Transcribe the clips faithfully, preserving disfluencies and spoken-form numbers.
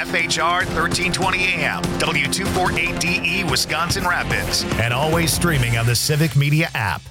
F H R thirteen twenty A M, W two forty-eight D E, Wisconsin Rapids, and always streaming on the Civic Media app.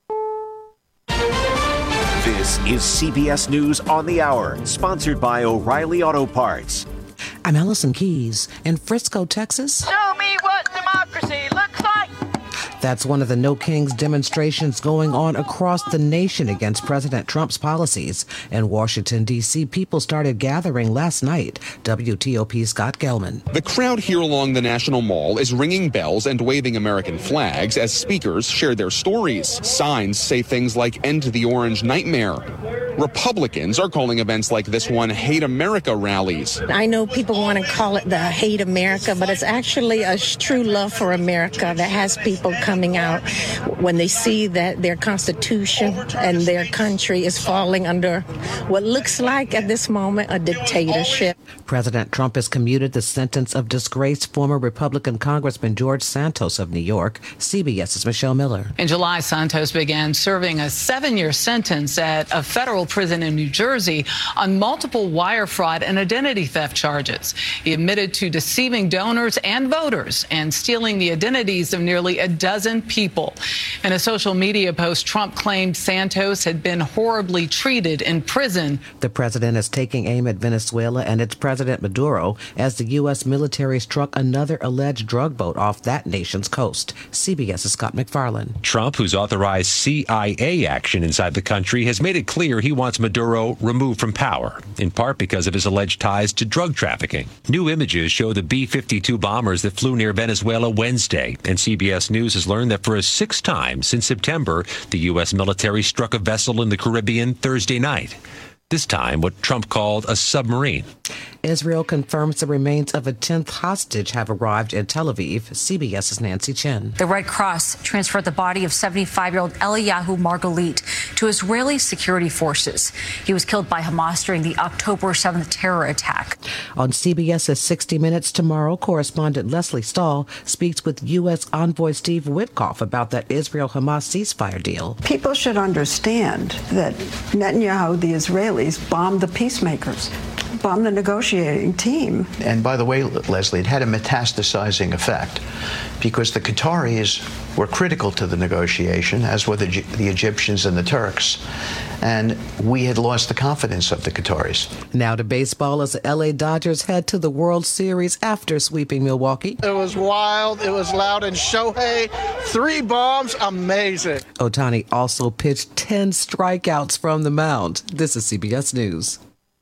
This is C B S News on the Hour, sponsored by O'Reilly Auto Parts. I'm Allison Keys in Frisco, Texas. Show me what democracy looks like. That's one of the No Kings demonstrations going on across the nation against President Trump's policies. In Washington, D C, people started gathering last night. W T O P's Scott Gelman. The crowd here along the National Mall is ringing bells and waving American flags as speakers share their stories. Signs say things like "End the Orange Nightmare." Republicans are calling events like this one Hate America rallies. I know people want to call it the Hate America, but it's actually a true love for America that has people coming out when they see that their Constitution and their country is falling under what looks like at this moment a dictatorship. President Trump has commuted the sentence of disgraced former Republican Congressman George Santos of New York. CBS's Michelle Miller. In July, Santos began serving a seven-year sentence at a federal prison in New Jersey on multiple wire fraud and identity theft charges. He admitted to deceiving donors and voters and stealing the identities of nearly a dozen people. In a social media post, Trump claimed Santos had been horribly treated in prison. The president is taking aim at Venezuela and its President Maduro as the U S military struck another alleged drug boat off that nation's coast. CBS's Scott McFarland. Trump, who's authorized C I A action inside the country, has made it clear he wants Maduro removed from power, in part because of his alleged ties to drug trafficking. New images show the B fifty-two bombers that flew near Venezuela Wednesday, and C B S News has learned that for a sixth time since September, the U S military struck a vessel in the Caribbean Thursday night. This time, what Trump called a submarine. Israel confirms the remains of a tenth hostage have arrived in Tel Aviv. CBS's Nancy Chen. The Red Cross transferred the body of seventy-five-year-old Eliyahu Margalit to Israeli security forces. He was killed by Hamas during the October seventh terror attack. On CBS's sixty minutes tomorrow, correspondent Leslie Stahl speaks with U S envoy Steve Witkoff about that Israel-Hamas ceasefire deal. People should understand that Netanyahu, the Israelis, bombed the peacemakers, bombed the negotiating team. And by the way, Leslie, it had a metastasizing effect because the Qataris were critical to the negotiation, as were the, the Egyptians and the Turks. And we had lost the confidence of the Qataris. Now to baseball as the L A Dodgers head to the World Series after sweeping Milwaukee. It was wild. It was loud. And Shohei, three bombs. Amazing. Ohtani also pitched ten strikeouts from the mound. This is C B S News.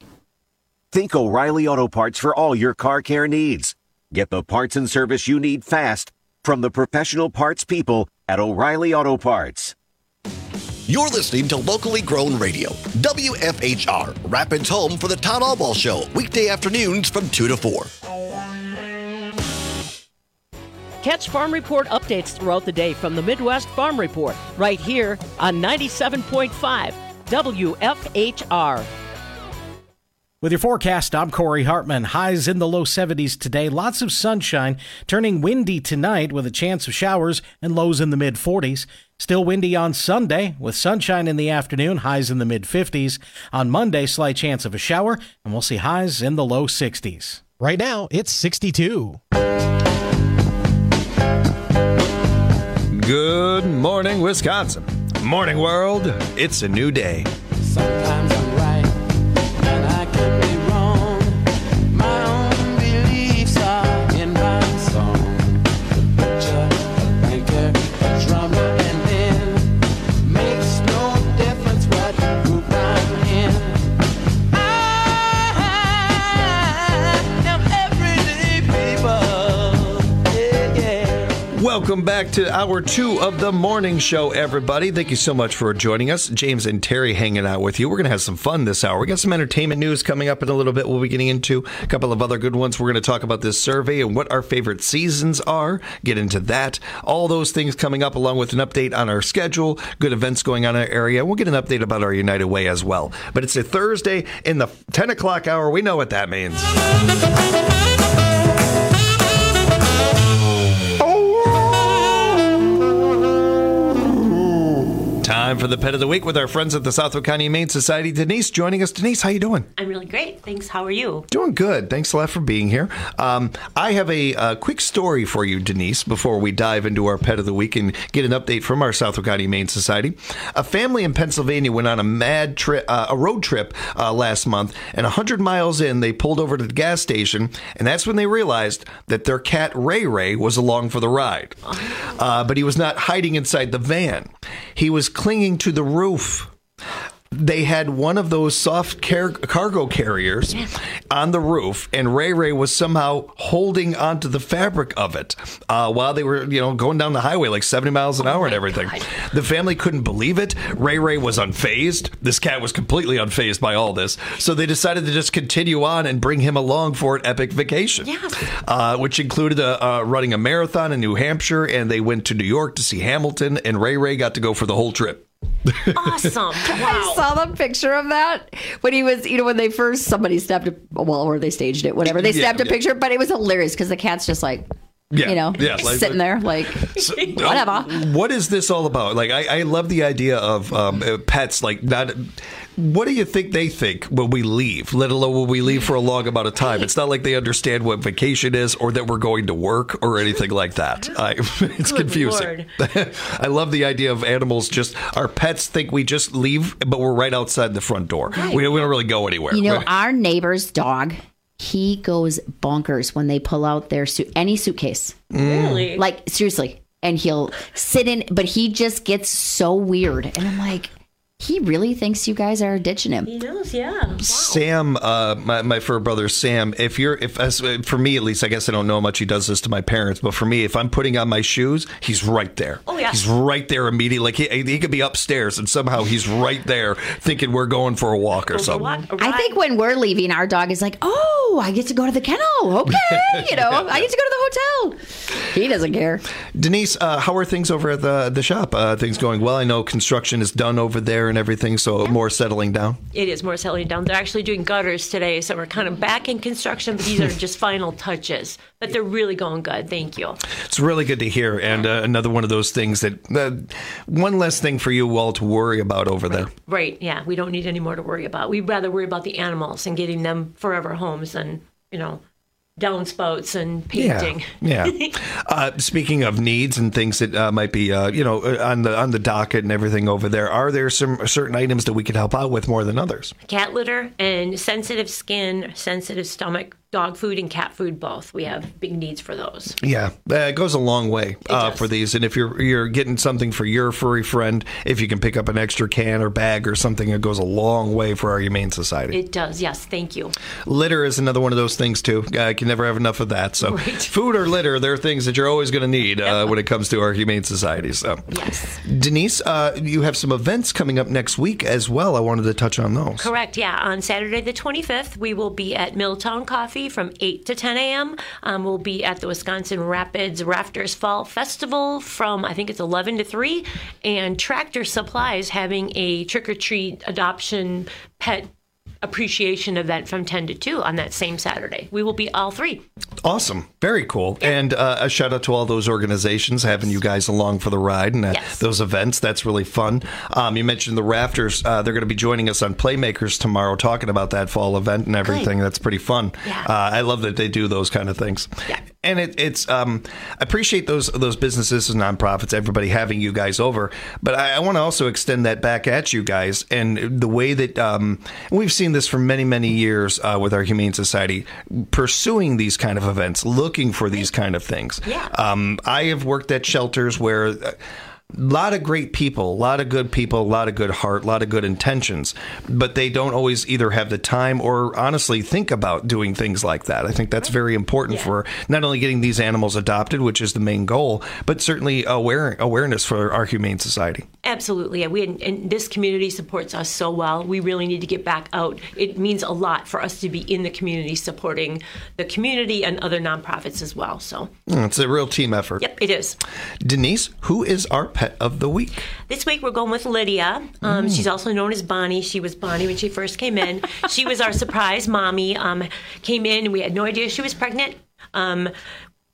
Think O'Reilly Auto Parts for all your car care needs. Get the parts and service you need fast from the professional parts people at O'Reilly Auto Parts. You're listening to locally grown radio, W F H R, Rapids home for the Todd Albaugh Show, weekday afternoons from two to four. Catch Farm Report updates throughout the day from the Midwest Farm Report, right here on ninety-seven point five W F H R. With your forecast, I'm Corey Hartman. Highs in the low seventies today. Lots of sunshine, turning windy tonight with a chance of showers and lows in the mid forties. Still windy on Sunday with sunshine in the afternoon, highs in the mid fifties. On Monday, slight chance of a shower, and we'll see highs in the low sixties. Right now, it's sixty-two. Good morning, Wisconsin. Morning, world. It's a new day. Sometimes I'm right, and I can be wrong. My own beliefs are in my song. The butcher, a banker, a drummer, and then makes no difference what group I'm in. I am everyday people. Yeah, yeah. Welcome back to hour two of the morning show, everybody. Thank you so much for joining us. James and Terry hanging out with you. We're going to have some fun this hour. We got some entertainment news coming up in a little bit. We'll be getting into a couple of other good ones. We're going to talk about this survey and what our favorite seasons are. Get into that. All those things coming up, along with an update on our schedule, good events going on in our area. We'll get an update about our United Way as well. But it's a Thursday in the ten o'clock hour. We know what that means. Time for the Pet of the Week with our friends at the Southwick County Humane Society. Denise joining us. Denise, how you doing? I'm really great. Thanks. How are you? Doing good. Thanks a lot for being here. Um, I have a, a quick story for you, Denise, before we dive into our Pet of the Week and get an update from our Southwick County Humane Society. A family in Pennsylvania went on a mad trip, uh, a road trip uh, last month, and one hundred miles in, they pulled over to the gas station, and that's when they realized that their cat Ray Ray was along for the ride. Uh, but he was not hiding inside the van. He was clinging to the roof. They had one of those soft car- cargo carriers on the roof, and Ray Ray was somehow holding onto the fabric of it uh, while they were, you know, going down the highway like seventy miles an hour and everything. The family couldn't believe it. Ray Ray was unfazed. This cat was completely unfazed by all this. So they decided to just continue on and bring him along for an epic vacation, yes. uh, which included a, uh, running a marathon in New Hampshire, and they went to New York to see Hamilton, and Ray Ray got to go for the whole trip. Awesome. Wow. I saw the picture of that when he was, you know, when they first, somebody snapped a, well, or they staged it, whatever. They snapped yeah, a picture, yeah. but it was hilarious because the cat's just like, yeah, you know, yeah, like, sitting there like, so, whatever. What is this all about? Like, I, I love the idea of um, pets, like, not... What do you think they think when we leave, let alone when we leave for a long amount of time? It's not like they understand what vacation is or that we're going to work or anything like that. I, it's Good confusing. I love the idea of animals just, our pets think we just leave, but we're right outside the front door. Right. We, we don't really go anywhere. You know, right? Our neighbor's dog, he goes bonkers when they pull out their suit, any suitcase. Really? Like, seriously. And he'll sit in, but he just gets so weird. And I'm like... He really thinks you guys are ditching him. He knows, yeah. Wow. Sam, uh, my, my fur brother Sam, if you're, if as, for me at least, I guess I don't know how much he does this to my parents, but for me, if I'm putting on my shoes, he's right there. Oh, yeah. He's right there immediately. Like he, he could be upstairs and somehow he's right there thinking we're going for a walk or something. I think when we're leaving, our dog is like, oh, I get to go to the kennel. Okay. You know, I get to go to the hotel. He doesn't care. Denise, uh, how are things over at the, the shop? Uh, things going well? I know construction is done over there and everything, so more settling down? It is more settling down. They're actually doing gutters today, so we're kind of back in construction, but these are just final touches. But they're really going good. Thank you. It's really good to hear. And uh, another one of those things that, uh, one less thing for you all to worry about over right. there. Right, yeah. We don't need any more to worry about. We'd rather worry about the animals and getting them forever homes than, you know, downspouts and painting. Yeah. yeah. uh, speaking of needs and things that uh, might be, uh, you know, on the on the docket and everything over there, are there some certain items that we could help out with more than others? Cat litter and sensitive skin, sensitive stomach, dog food and cat food both. We have big needs for those. Yeah, uh, it goes a long way uh, for these. And if you're you're getting something for your furry friend, if you can pick up an extra can or bag or something, it goes a long way for our Humane Society. It does, yes. Thank you. Litter is another one of those things, too. I uh, can never have enough of that. So right. Food or litter, they're things that you're always going to need uh, yep. when it comes to our Humane Society. So, yes. Denise, uh, you have some events coming up next week as well. I wanted to touch on those. Correct, yeah. On Saturday the twenty-fifth, we will be at Milltown Coffee from eight to ten a.m. Um, we'll be at the Wisconsin Rapids Rafters Fall Festival from, I think it's eleven to three, and Tractor Supply is having a trick-or-treat adoption pet appreciation event from ten to two on that same Saturday. We will be all three. Awesome. Very cool. Yeah. And uh, a shout out to all those organizations having you guys along for the ride and uh, yes. those events. That's really fun. Um, you mentioned the Rafters. Uh, they're going to be joining us on Playmakers tomorrow talking about that fall event and everything. Good. That's pretty fun. Yeah. Uh, I love that they do those kind of things. Yeah. And it, it's um, I appreciate those those businesses and nonprofits, everybody having you guys over. But I, I want to also extend that back at you guys and the way that um, we've seen this for many, many years uh, with our Humane Society, pursuing these kind of events, looking for these kind of things. Yeah. Um, I have worked at shelters where a lot of great people, a lot of good people, a lot of good heart, a lot of good intentions, but they don't always either have the time or honestly think about doing things like that. I think that's very important yeah. for not only getting these animals adopted, which is the main goal, but certainly aware, awareness for our Humane Society. Absolutely. Yeah, we, and this community supports us so well. We really need to get back out. It means a lot for us to be in the community supporting the community and other nonprofits as well. So it's a real team effort. Yep, it is. Denise, who is our pet of the week? This week we're going with Lydia. Um, mm. She's also known as Bonnie. She was Bonnie when she first came in. She was our surprise mommy. Um, came in and we had no idea she was pregnant. Um,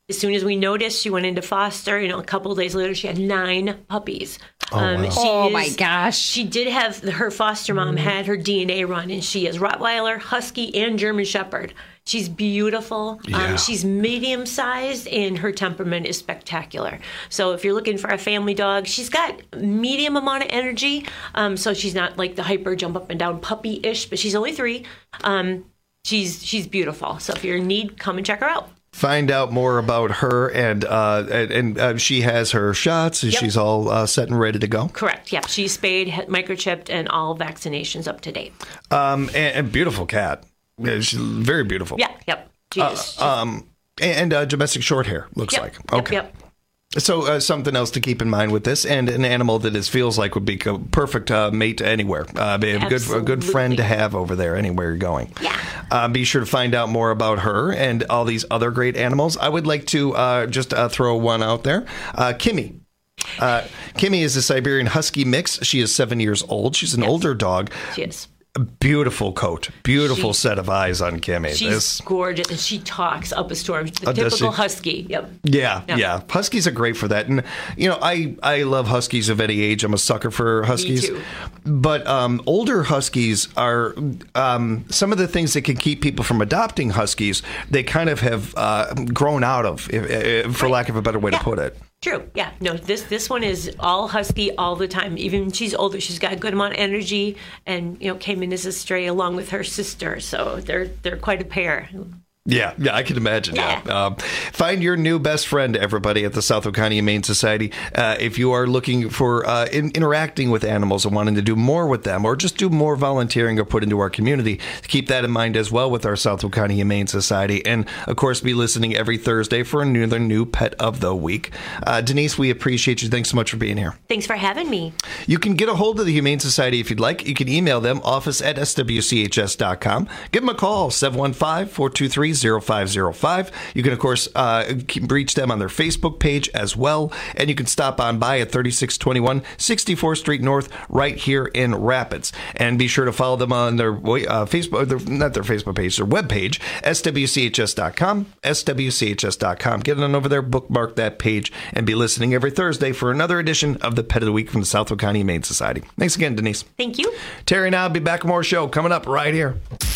As soon as we noticed, she went into foster. You know, a couple of days later, she had nine puppies. Oh, um, wow. she Oh, is- my gosh. She did have her foster mom had her D N A run, and she is Rottweiler, Husky, and German Shepherd. She's beautiful. Yeah. Um, she's medium sized, and her temperament is spectacular. So if you're looking for a family dog, she's got medium amount of energy. Um, so she's not like the hyper jump up and down puppy ish, but she's only three. Um, she's she's beautiful. So if you're in need, come and check her out. Find out more about her, and uh, and, and uh, she has her shots, and Yep. she's all uh, set and ready to go. Correct. Yeah, she's spayed, he- microchipped, and all vaccinations up to date. Um, and, and beautiful cat. Yeah, she's very beautiful. Yeah. Yep. She Uh, is. um, and uh, domestic short hair, looks Yep, like. yep, Okay. yep. So uh, something else to keep in mind with this, and an animal that is feels like would be a perfect uh, mate anywhere. Uh, be a good a good friend to have over there anywhere you're going. Yeah. Uh, be sure to find out more about her and all these other great animals. I would like to uh, just uh, throw one out there. Uh, Kimmy. Uh, Kimmy is a Siberian Husky mix. She is seven years old. She's an older dog. She is. A beautiful coat. Beautiful She- set of eyes on Kimmy. She's This- gorgeous, and she talks up a storm. The Oh, does typical she? husky. Yep. Yeah, Yeah. yeah. Huskies are great for that. And, you know, I, I love Huskies of any age. I'm a sucker for Huskies. too. But um, older Huskies are um, some of the things that can keep people from adopting Huskies, they kind of have uh, grown out of, if, if, for lack of a better way to put it. True. Yeah. No, this this one is all husky all the time. Even when she's older, she's got a good amount of energy, and you know came in as a stray along with her sister. So they're they're quite a pair. Yeah, yeah, I can imagine. Yeah. Um, find your new best friend, everybody, at the Southwick County Humane Society. Uh, if you are looking for uh, in, interacting with animals and wanting to do more with them, or just do more volunteering or put into our community, keep that in mind as well with our Southwick County Humane Society. And, of course, be listening every Thursday for another new Pet of the Week. Uh, Denise, we appreciate you. Thanks so much for being here. Thanks for having me. You can get a hold of the Humane Society if you'd like. You can email them, office at s w c h s dot com. Give them a call, seven one five, four two three, zero five zero five. You can, of course, uh, keep- reach them on their Facebook page as well. And you can stop on by at thirty-six twenty-one sixty-fourth Street North right here in Rapids. And be sure to follow them on their uh, Facebook, their, not their Facebook page, their webpage, s w c h s dot com, s w c h s dot com. Get on over there, bookmark that page, and be listening every Thursday for another edition of the Pet of the Week from the Southwick County Humane Society. Thanks again, Denise. Thank you. Terry and I'll be back with more show coming up right here.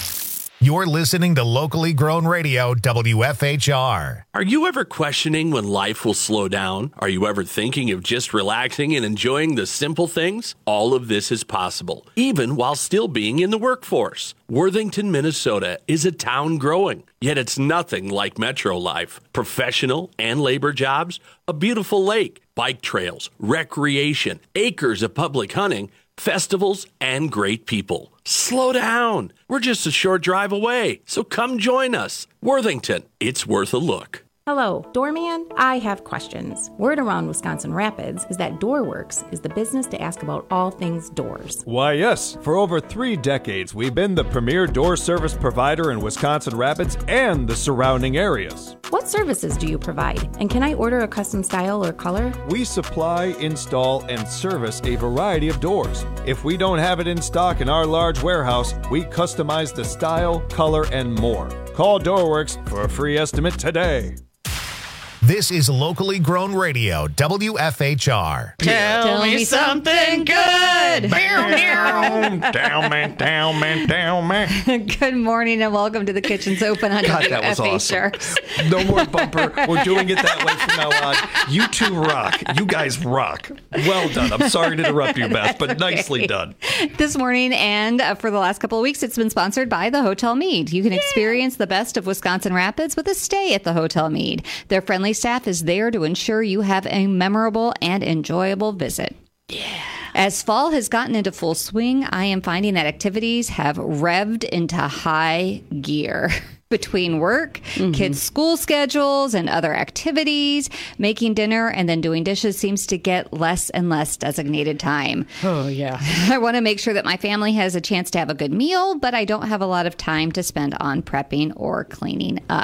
You're listening to Locally Grown Radio, W F H R. Are you ever questioning when life will slow down? Are you ever thinking of just relaxing and enjoying the simple things? All of this is possible, even while still being in the workforce. Worthington, Minnesota is a town growing, yet it's nothing like metro life. Professional and labor jobs, a beautiful lake, bike trails, recreation, acres of public hunting, festivals, and great people. Slow down. We're just a short drive away, so come join us. Worthington, it's worth a look. Hello, Doorman. I have questions. Word around Wisconsin Rapids is that DoorWorks is the business to ask about all things doors. Why, yes. For over three decades, we've been the premier door service provider in Wisconsin Rapids and the surrounding areas. What services do you provide? And can I order a custom style or color? We supply, install, and service a variety of doors. If we don't have it in stock in our large warehouse, we customize the style, color, and more. Call DoorWorks for a free estimate today. This is Locally Grown Radio, W F H R. Tell, Tell me something good. Down, down, man, down, man, down, man. Good morning and welcome to the Kitchen's Open on God, that was W F H R. awesome. No more bumper. We're doing it that way from now on. You two rock. You guys rock. Well done. I'm sorry to interrupt you, Beth, but nicely done. This morning and uh, for the last couple of weeks, it's been sponsored by the Hotel Mead. You can experience the best of Wisconsin Rapids with a stay at the Hotel Mead. Their friendly staff is there to ensure you have a memorable and enjoyable visit. Yeah. As fall has gotten into full swing, I am finding that activities have revved into high gear. Between work, mm-hmm. kids' school schedules, and other activities, making dinner and then doing dishes seems to get less and less designated time. Oh, yeah. I want to make sure that my family has a chance to have a good meal, but I don't have a lot of time to spend on prepping or cleaning up.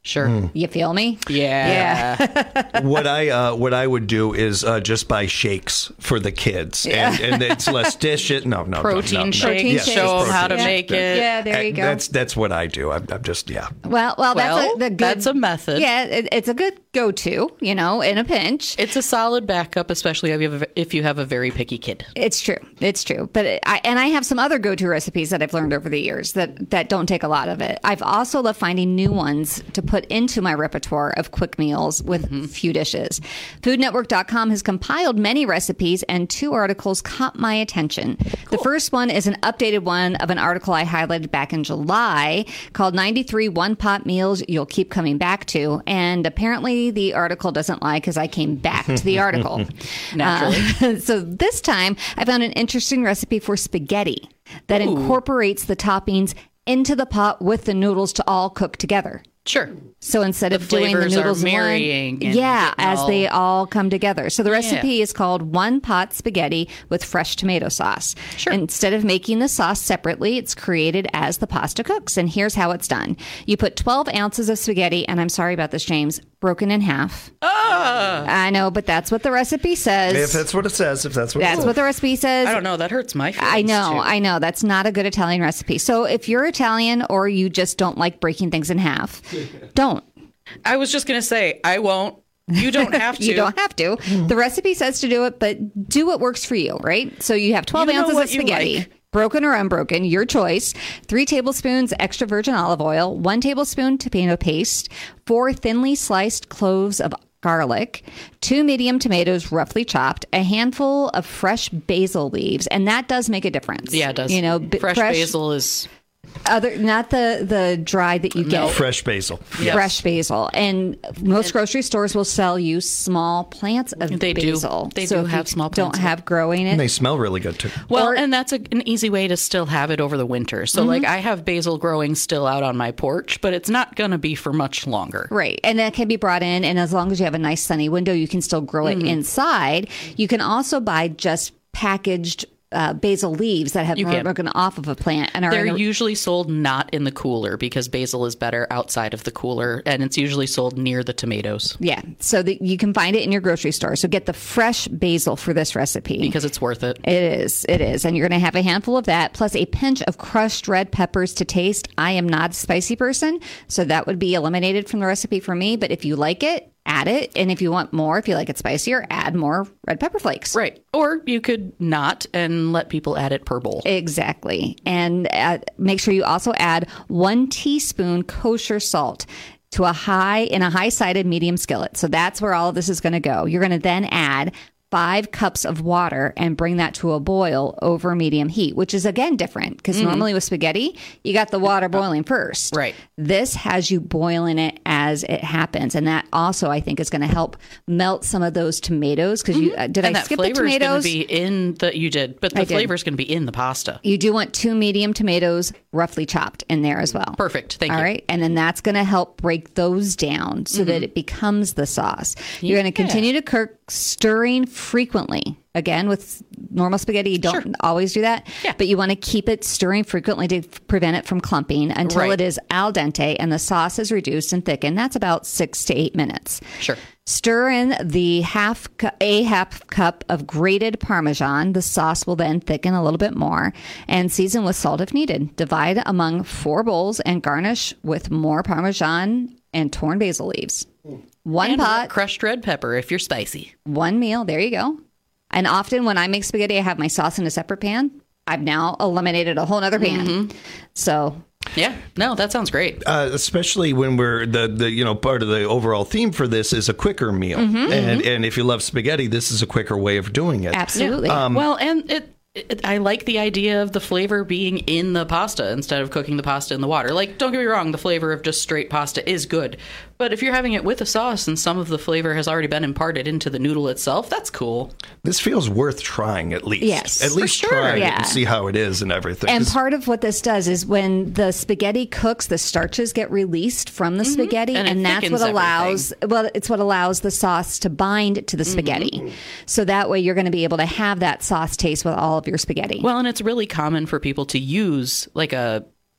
Sure. Mm. You feel me? Yeah. Yeah. what I uh, what I would do is uh, just buy shakes for the kids, and, Yeah. and it's less dish it. No, no, Protein no, no, shakes, no. Yes, show 'em protein how to shakes. make it. Yeah, there you And go. That's that's what I do. I'm, I'm just yeah. Well, well, that's Well, a, the good, that's a method. Yeah, it, it's a good go-to, you know, in a pinch. It's a solid backup, especially if you have a, if you have a very picky kid. It's true. It's true. But it, I and I have some other go-to recipes that I've learned over the years that that don't take a lot of it. I've also loved finding new ones to put into my repertoire of quick meals with Mm-hmm. few dishes. Food Network dot com has compiled many recipes, and two articles caught my attention. The first one is an updated one of an article I highlighted back in July called ninety-three One-Pot Meals You'll Keep Coming Back To. And apparently the article doesn't lie because I came back to the article. Naturally. Uh, so this time I found an interesting recipe for spaghetti that Ooh. incorporates the toppings into the pot with the noodles to all cook together. Sure. So instead The of doing the flavors are noodles in one, marrying and yeah, getting as all- they all come together. So the Yeah. recipe is called One Pot Spaghetti with Fresh Tomato Sauce. Sure. Instead of making the sauce separately, it's created as the pasta cooks. And here's how it's done. You put twelve ounces of spaghetti, and I'm sorry about this, James, broken in half. Ah! I know, but that's what the recipe says. If that's what it says, if that's what it That's says. what the recipe says. I don't know. That hurts my feelings. I know, too. I know. That's not a good Italian recipe. So if you're Italian or you just don't like breaking things in half, don't. I was just going to say, I won't. You don't have to. You don't have to. The recipe says to do it, but do what works for you, right? So you have twelve You know ounces what of you spaghetti. like. Broken or unbroken, your choice. Three tablespoons extra virgin olive oil, one tablespoon tomato paste, four thinly sliced cloves of garlic, two medium tomatoes roughly chopped, a handful of fresh basil leaves, and that does make a difference. Yeah, it does. You know, b- fresh, basil is other not the the dry that you get. Fresh basil. Fresh basil, and most grocery stores will sell you small plants of They do. basil. They so do if have you small plants Don't of have growing And it. they smell really good too. well, Or- and that's a, an easy way to still have it over the winter. So, Mhm. like, I have basil growing still out on my porch, but it's not going to be for much longer. Right. And that can be brought in. And as long as you have a nice sunny window, you can still grow it Mhm. inside. You can also buy just packaged uh, basil leaves that have You can. broken off of a plant and are They're in a- usually sold not in the cooler because basil is better outside of the cooler, and it's usually sold near the tomatoes. yeah. So that you can find it in your grocery store. So get the fresh basil for this recipe. Because it's worth it. It is. It is. And you're going to have a handful of that, plus a pinch of crushed red peppers to taste. I am not a spicy person, so that would be eliminated from the recipe for me. But if you like it, add it. And if you want more, if you like it spicier, add more red pepper flakes. Right. Or you could not and let people add it per bowl. Exactly. And uh, make sure you also add one teaspoon kosher salt to a high in a high-sided medium skillet. So that's where all of this is going to go. You're going to then add five cups of water and bring that to a boil over medium heat, which is again different because Mhm. normally with spaghetti, you got the water boiling first. Right. This has you boiling it as it happens. And that also, I think, is going to help melt some of those tomatoes because you uh, did and I that skip the flavor is going tomatoes? to be in the you did, but I the did. flavor is going to be in the pasta. You do want two medium tomatoes roughly chopped in there as well. Perfect. Thank All you. right. And then that's going to help break those down so that Mhm. it becomes the sauce. You're going to Yeah. continue to cook, stirring frequently. Again, with normal spaghetti, you don't always do that. Yeah. But you want to keep it stirring frequently to f- prevent it from clumping until Right. it is al dente and the sauce is reduced and thickened. That's about six to eight minutes. Sure. Stir in the half cu- a half cup of grated Parmesan. The sauce will then thicken a little bit more and season with salt if needed. Divide among four bowls and garnish with more Parmesan and torn basil leaves. One And pot, crushed red pepper if you're spicy. one meal. There you go. And often when I make spaghetti, I have my sauce in a separate pan. I've now eliminated a whole other pan. Mm-hmm. So Yeah. No, that sounds great. Uh, especially when we're the, the you know part of the overall theme for this is a quicker meal, Mhm. and and if you love spaghetti, this is a quicker way of doing it. absolutely. Um, well, and it, it, I like the idea of the flavor being in the pasta instead of cooking the pasta in the water. Like, don't get me wrong, the flavor of just straight pasta is good. But if you're having it with a sauce and some of the flavor has already been imparted into the noodle itself, that's cool. This feels worth trying at least. Yes, at for least sure. trying it Yeah. and see how it is and everything. And 'Cause- part of what this does is when the spaghetti cooks, the starches get released from the spaghetti, And and, it that's what thickens allows well, it's what allows the sauce to bind to the spaghetti. So that way you're going to be able to have that sauce taste with all of your spaghetti. Well, and it's really common for people to use like a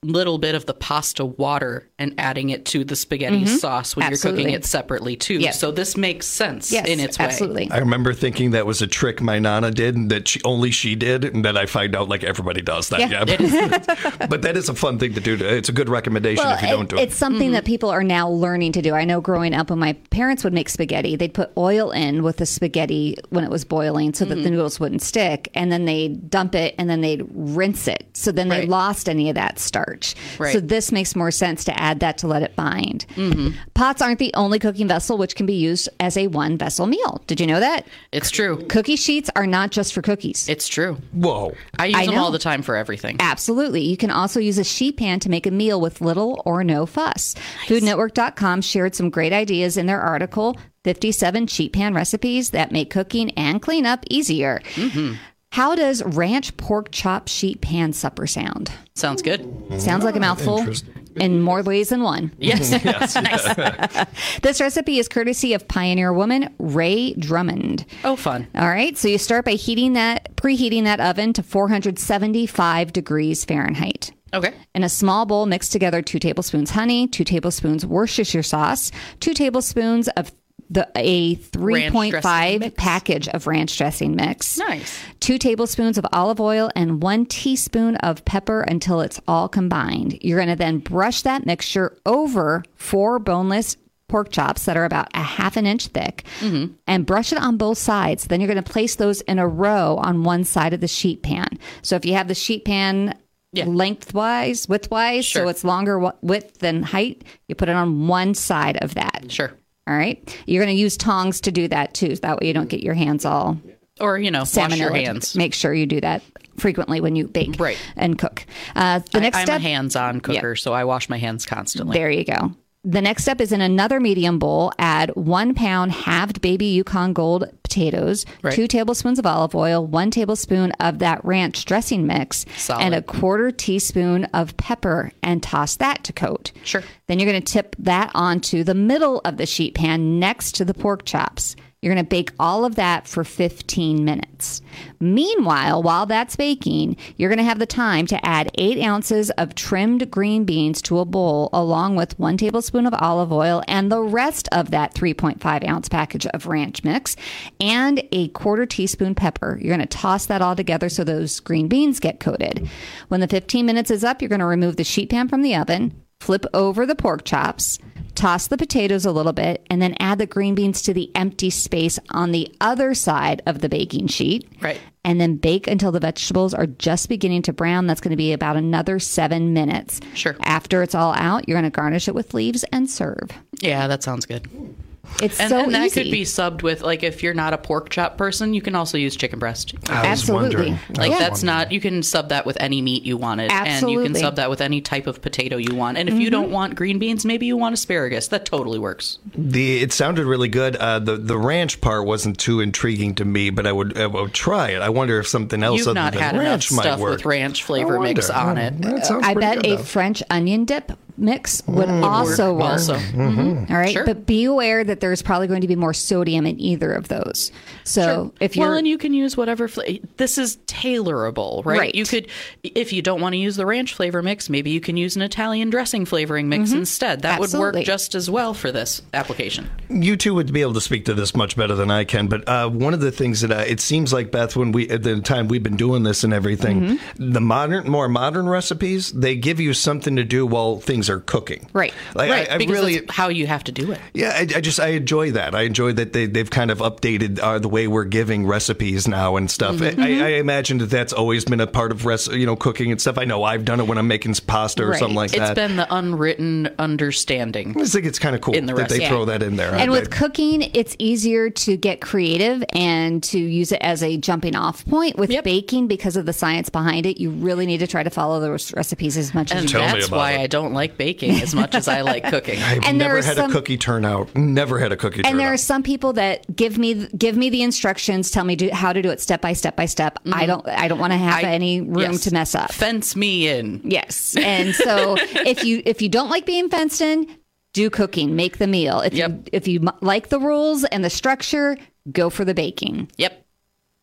little bit of the pasta water and adding it to the spaghetti Mhm. sauce when Absolutely. you're cooking it separately too. Yes. So this makes sense Yes, in its way. absolutely. I remember thinking that was a trick my Nana did, and that she, only she did, and then I find out like everybody does that. Yeah. Yeah. But that is a fun thing to do. It's a good recommendation Well, if you don't do it. it's something that people are now learning to do. I know growing up when my parents would make spaghetti, they'd put oil in with the spaghetti when it was boiling so that the noodles wouldn't stick, and then they'd dump it and then they'd rinse it. So then they Right. lost any of that starch. Right. So this makes more sense to add that to let it bind. Mm-hmm. Pots aren't the only cooking vessel which can be used as a one vessel meal. Did you know that? It's true. Cookie sheets are not just for cookies. It's true. Whoa. I use I them know. all the time for everything. Absolutely. You can also use a sheet pan to make a meal with little or no fuss. Food Network dot com shared some great ideas in their article, fifty-seven sheet pan recipes that make cooking and cleanup easier. Mm-hmm. How does ranch pork chop sheet pan supper sound? Sounds good. Sounds like a mouthful Interesting. in more ways than one. Yes. Yes. Nice. This recipe is courtesy of pioneer woman Ray Drummond. Oh, fun. All right, so you start by heating that, preheating that oven to four hundred seventy-five degrees Fahrenheit. Okay. In a small bowl, mix together two tablespoons honey, two tablespoons Worcestershire sauce, two tablespoons of the a three point five package of ranch dressing mix. Nice. Two tablespoons of olive oil and one teaspoon of pepper until it's all combined. You're going to then brush that mixture over four boneless pork chops that are about a half an inch thick Mm-hmm. and brush it on both sides. Then you're going to place those in a row on one side of the sheet pan. So if you have the sheet pan Yeah. lengthwise, widthwise, Sure. so it's longer wa- width than height, you put it on one side of that. Sure. All right. You're going to use tongs to do that too. That way you don't get your hands all Or, you know, wash your salmonella. hands. Make sure you do that frequently when you bake Right. and cook. Uh, the next I, I'm step. a hands-on cooker, so I wash my hands constantly. There you go. The next step is in another medium bowl, add one pound halved baby Yukon Gold potatoes, Right. two tablespoons of olive oil, one tablespoon of that ranch dressing mix, Solid. and a quarter teaspoon of pepper, and toss that to coat. Sure. Then you're going to tip that onto the middle of the sheet pan next to the pork chops. You're going to bake all of that for fifteen minutes. Meanwhile, while that's baking, you're going to have the time to add eight ounces of trimmed green beans to a bowl, along with one tablespoon of olive oil and the rest of that three point five ounce package of ranch mix and a quarter teaspoon pepper. You're going to toss that all together so those green beans get coated. When the fifteen minutes is up, you're going to remove the sheet pan from the oven, flip over the pork chops, toss the potatoes a little bit, and then add the green beans to the empty space on the other side of the baking sheet. Right. And then bake until the vegetables are just beginning to brown. That's going to be about another seven minutes. Sure. After it's all out, you're going to garnish it with leaves and serve. Yeah, that sounds good. It's and, so and that easy. could be subbed with, like, if you're not a pork chop person, you can also use chicken breast. I was Absolutely. wondering. I Like, was that's wondering. not, you can sub that with any meat you wanted. And you Absolutely. can sub that with any type of potato you want. And if you don't want green beans, maybe you want asparagus. That totally works. The it sounded really good. Uh, the the ranch part wasn't too intriguing to me, but I would I would try it. I wonder if something else You've other not than had enough ranch might stuff work. with ranch flavor I mix wonder. on it. That sounds I pretty bet good, a though. French onion dip mix would also work. Also. All right, Sure. but be aware that there's probably going to be more sodium in either of those. So if you're well, and you can use whatever fla- this is tailorable, right? Right. You could, if you don't want to use the ranch flavor mix, maybe you can use an Italian dressing flavoring mix instead. That would Absolutely. work just as well for this application. You two would be able to speak to this much better than I can, but uh, one of the things that uh, it seems like, Beth, when we at the time we've been doing this and everything, the modern, more modern recipes, they give you something to do while things are cooking. Right. Like, right, I, I because really, that's how you have to do it. yeah, I, I just I enjoy that. I enjoy that they they've kind of updated uh, the way we're giving recipes now and stuff. Mm-hmm. I, I imagine that that's always been a part of res, you know cooking and stuff. I know I've done it when I'm making pasta or Right. something like It's that. been the unwritten understanding. I just think it's kind of cool in the that they recipe. throw that in there. And I- with cooking, it's easier to get creative and to use it as a jumping off point. With Yep. baking, because of the science behind it, you really need to try to follow those recipes as much And as you Tell me can. that's about why it. I don't like baking as much as I like cooking. I've And there never are had some- a cookie turn out. Never had a cookie turn And there are out. some people that give me give me the instructions, tell me do, how to do it step by step by step. I don't I don't want to have Mm-hmm. I- any room yes. to mess up. Fence me in. Yes, and so if you if you don't like being fenced in, do cooking, make the meal. If you Yep. if you m- like the rules and the structure, go for the baking. Yep.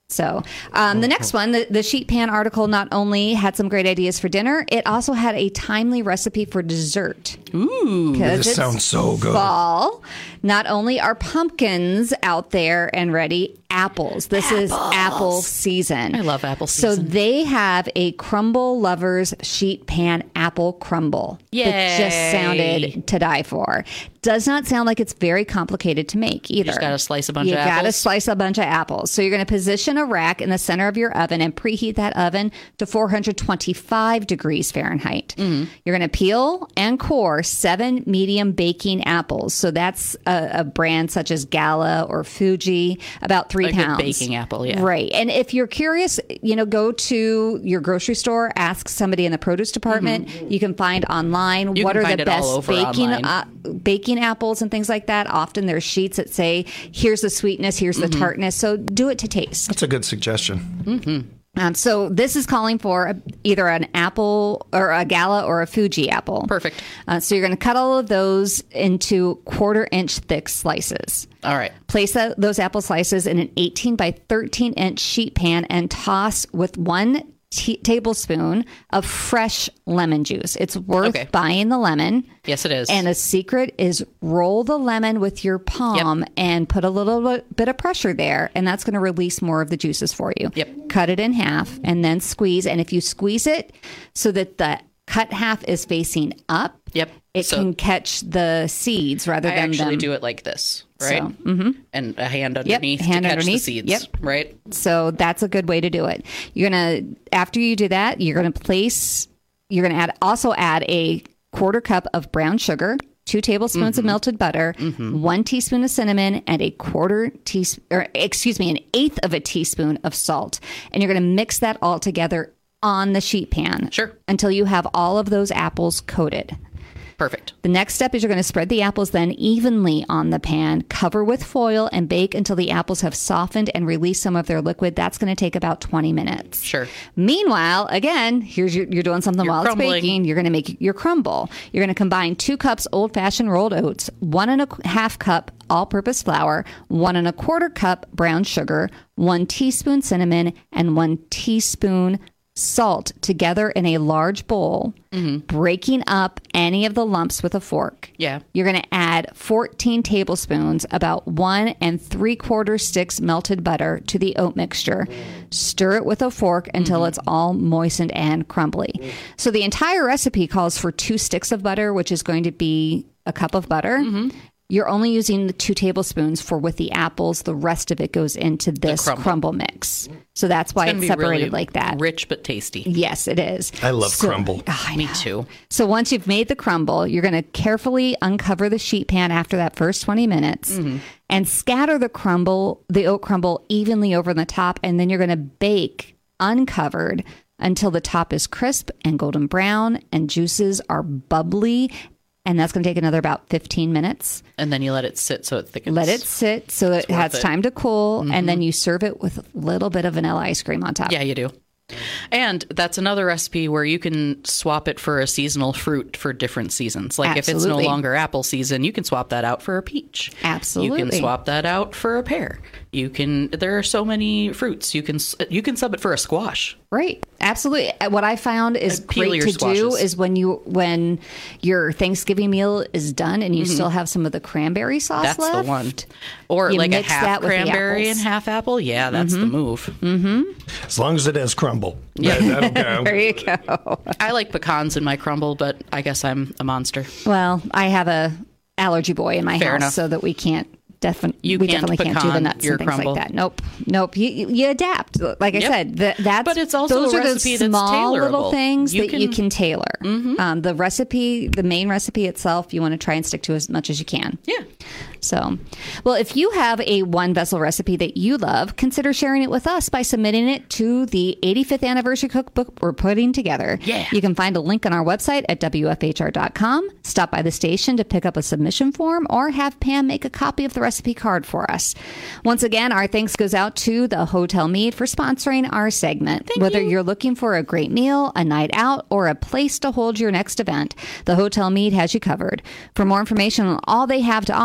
So um, the next one, the, the sheet pan article not only had some great ideas for dinner, it also had a timely recipe for dessert. Ooh, this sounds so good. Fall. Not only are pumpkins out there and ready, apples. This apples. is apple season. I love apple season. So they have a crumble lovers sheet pan apple crumble. Yay. That just sounded to die for. Does not sound like it's very complicated to make either. You just got to slice a bunch you of apples. You got to slice a bunch of apples. So you're going to position a rack in the center of your oven and preheat that oven to four hundred twenty-five degrees Fahrenheit. Mm-hmm. You're going to peel and core seven medium baking apples. So that's a, a brand such as Gala or Fuji, about three a pounds. Good baking apple, yeah. Right. And if you're curious, you know, go to your grocery store, ask somebody in the produce department. Mm-hmm. You can find online you what are the best baking uh, baking apples and things like that. Often there's sheets that say, here's the sweetness, here's the mm-hmm. tartness. So do it to taste. That's a good suggestion. Mm-hmm. Um, so this is calling for a, either an apple or a Gala or a Fuji apple. Perfect. Uh, so you're going to cut all of those into quarter inch thick slices. All right. Place that, those apple slices in an eighteen by thirteen inch sheet pan and toss with one T- tablespoon of fresh lemon juice. It's worth okay. buying the lemon. Yes, it is. And a secret is roll the lemon with your palm yep. and put a little bit of pressure there, and that's going to release more of the juices for you. Yep. Cut it in half and then squeeze. And if you squeeze it so that the cut half is facing up, yep. it so can catch the seeds rather I than actually them. do it like this, right? So, mm-hmm. And a hand underneath yep, hand to catch underneath. the seeds, yep. right? So that's a good way to do it. You're gonna after you do that, you're gonna place. You're gonna add also add a quarter cup of brown sugar, two tablespoons mm-hmm. of melted butter, mm-hmm. one teaspoon of cinnamon, and a quarter teaspoon, or excuse me, an eighth of a teaspoon of salt. And you're gonna mix that all together on the sheet pan. Sure. Until you have all of those apples coated. Perfect. The next step is you're going to spread the apples then evenly on the pan, cover with foil, and bake until the apples have softened and released some of their liquid. That's going to take about twenty minutes. Sure. Meanwhile, again, here's your, you're doing something you're while crumbling. it's baking. You're going to make your crumble. You're going to combine two cups old-fashioned rolled oats, one and a half cup all-purpose flour, one and a quarter cup brown sugar, one teaspoon cinnamon, and one teaspoon salt together in a large bowl, mm-hmm. breaking up any of the lumps with a fork. Yeah. You're going to add fourteen tablespoons, about one and three quarter sticks melted butter to the oat mixture. Stir it with a fork until mm-hmm. it's all moistened and crumbly. So the entire recipe calls for two sticks of butter, which is going to be a cup of butter. Mm-hmm. You're only using the two tablespoons for with the apples. The rest of it goes into this crumble. crumble mix. So that's why it's, it's separated really like that. Rich but tasty. Yes, it is. I love so, crumble. Oh, I Me too. So once you've made the crumble, you're going to carefully uncover the sheet pan after that first twenty minutes mm-hmm. and scatter the crumble, the oat crumble evenly over the top. And then you're going to bake uncovered until the top is crisp and golden brown and juices are bubbly. And that's going to take another about fifteen minutes. And then you let it sit so it thickens. Let it sit so it has it. time to cool. Mm-hmm. And then you serve it with a little bit of vanilla ice cream on top. Yeah, you do. And that's another recipe where you can swap it for a seasonal fruit for different seasons. Like Absolutely. if it's no longer apple season, you can swap that out for a peach. Absolutely. You can swap that out for a pear. You can. There are so many fruits. You can you can sub it for a squash. Right. Absolutely. What I found is great to squashes. do is when you when your Thanksgiving meal is done and you mm-hmm. still have some of the cranberry sauce that's left. That's the one. Or you like a mix half that with the cranberry apples. and half apple. Yeah, that's mm-hmm. the move. Mm-hmm. As long as it has crumble. Yeah. I don't care. There you go. I like pecans in my crumble, but I guess I'm a monster. Well, I have a allergy boy in my Fair house, enough. so that we can't. Defi- You we can't definitely can't do the pecan nuts your and things crumble. like that. Nope, nope. You, you adapt. Like I Yep. said, th- that's But it's also those a are recipe the that's small little tailorable. things You that can- you can tailor. Mhm. Um, the recipe, the main recipe itself, you want to try and stick to as much as you can. Yeah. So, well, if you have a one vessel recipe that you love, consider sharing it with us by submitting it to the eighty-fifth anniversary cookbook we're putting together. Yeah. You can find a link on our website at W F H R dot com. Stop by the station to pick up a submission form or have Pam make a copy of the recipe card for us. Once again, our thanks goes out to the Hotel Mead for sponsoring our segment. Thank Whether you. you're looking for a great meal, a night out, or a place to hold your next event, the Hotel Mead has you covered. For more information on all they have to offer, go to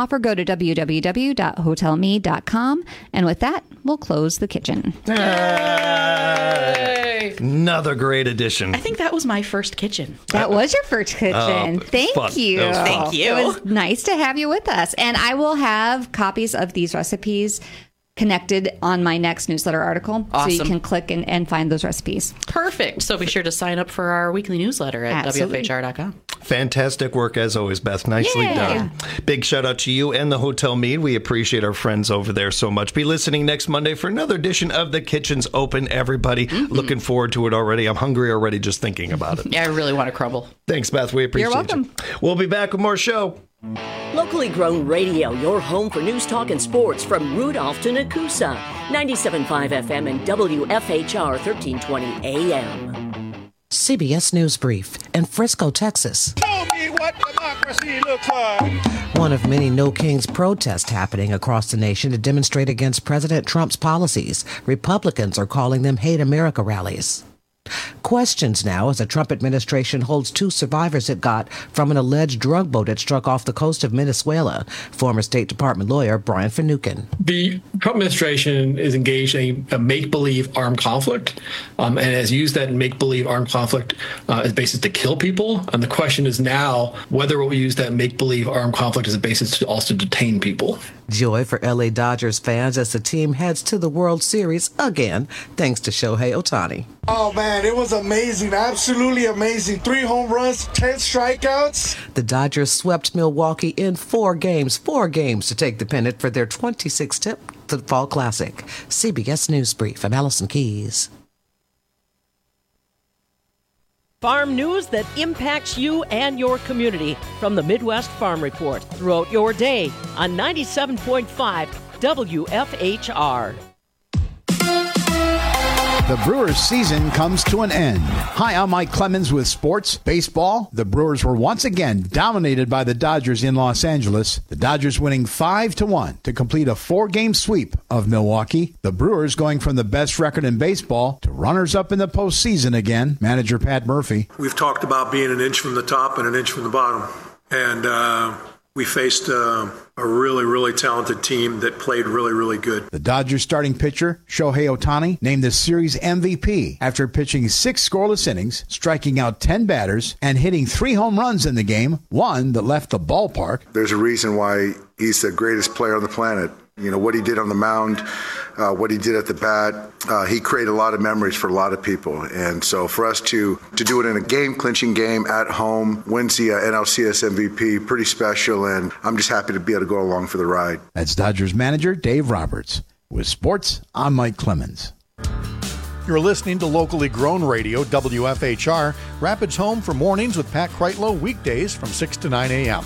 to w w w dot hotel me dot com. And with that, we'll close the kitchen. Yay! Another great addition. I think that was my first kitchen. That was your first kitchen. Oh, Thank fun. you. That was fun. Thank you. It was nice to have you with us. And I will have copies of these recipes connected on my next newsletter article. Awesome. So you can click and, and find those recipes. Perfect. So be sure to sign up for our weekly newsletter at Absolutely. w f h r dot com. Fantastic work as always, Beth. Nicely Yay. done. Big shout out to you and the Hotel Mead. We appreciate our friends over there so much. Be listening next Monday for another edition of The Kitchen's Open, everybody. Mm-hmm. Looking forward to it already. I'm hungry already just thinking about it. Yeah, I really want to crumble. Thanks, Beth. We appreciate You're welcome. you. We'll be back with more show. Locally grown radio, your home for news, talk, and sports from Rudolph to Nakusa. ninety-seven point five F M and W F H R thirteen twenty A M. C B S News Brief in Frisco, Texas. Tell me what democracy looks like. One of many No Kings protests happening across the nation to demonstrate against President Trump's policies. Republicans are calling them Hate America rallies. Questions now as the Trump administration holds two survivors it got from an alleged drug boat that struck off the coast of Venezuela. Former State Department lawyer Brian Finucane. The Trump administration is engaged in a, a make-believe armed conflict um, and has used that make-believe armed conflict uh, as basis to kill people. And the question is now whether we'll use that make-believe armed conflict as a basis to also detain people. Joy for L A Dodgers fans as the team heads to the World Series again, thanks to Shohei Ohtani. Oh, man, it was amazing. Absolutely amazing. Three home runs, ten strikeouts. The Dodgers swept Milwaukee in four games, four games to take the pennant for their twenty-sixth Fall Classic. C B S News Brief. I'm Allison Keys. Farm news that impacts you and your community from the Midwest Farm Report throughout your day on ninety-seven point five W F H R. The Brewers season comes to an end. Hi, I'm Mike Clemens with Sports Baseball. The Brewers were once again dominated by the Dodgers in Los Angeles. The Dodgers winning five to one to complete a four-game sweep of Milwaukee. The Brewers going from the best record in baseball to runners-up in the postseason again. Manager Pat Murphy. We've talked about being an inch from the top and an inch from the bottom. And uh, we faced uh, a really, really talented team that played really, really good. The Dodgers starting pitcher, Shohei Ohtani, named the series M V P after pitching six scoreless innings, striking out ten batters, and hitting three home runs in the game, one that left the ballpark. There's a reason why he's the greatest player on the planet. You know, what he did on the mound, uh, what he did at the bat, uh, he created a lot of memories for a lot of people. And so for us to to do it in a game-clinching game at home, wins the uh, N L C S M V P, pretty special, and I'm just happy to be able to go along for the ride. That's Dodgers manager Dave Roberts. With sports, I'm Mike Clemens. You're listening to locally grown radio, W F H R, Rapids home for mornings with Pat Kreitlow, weekdays from six to nine a.m.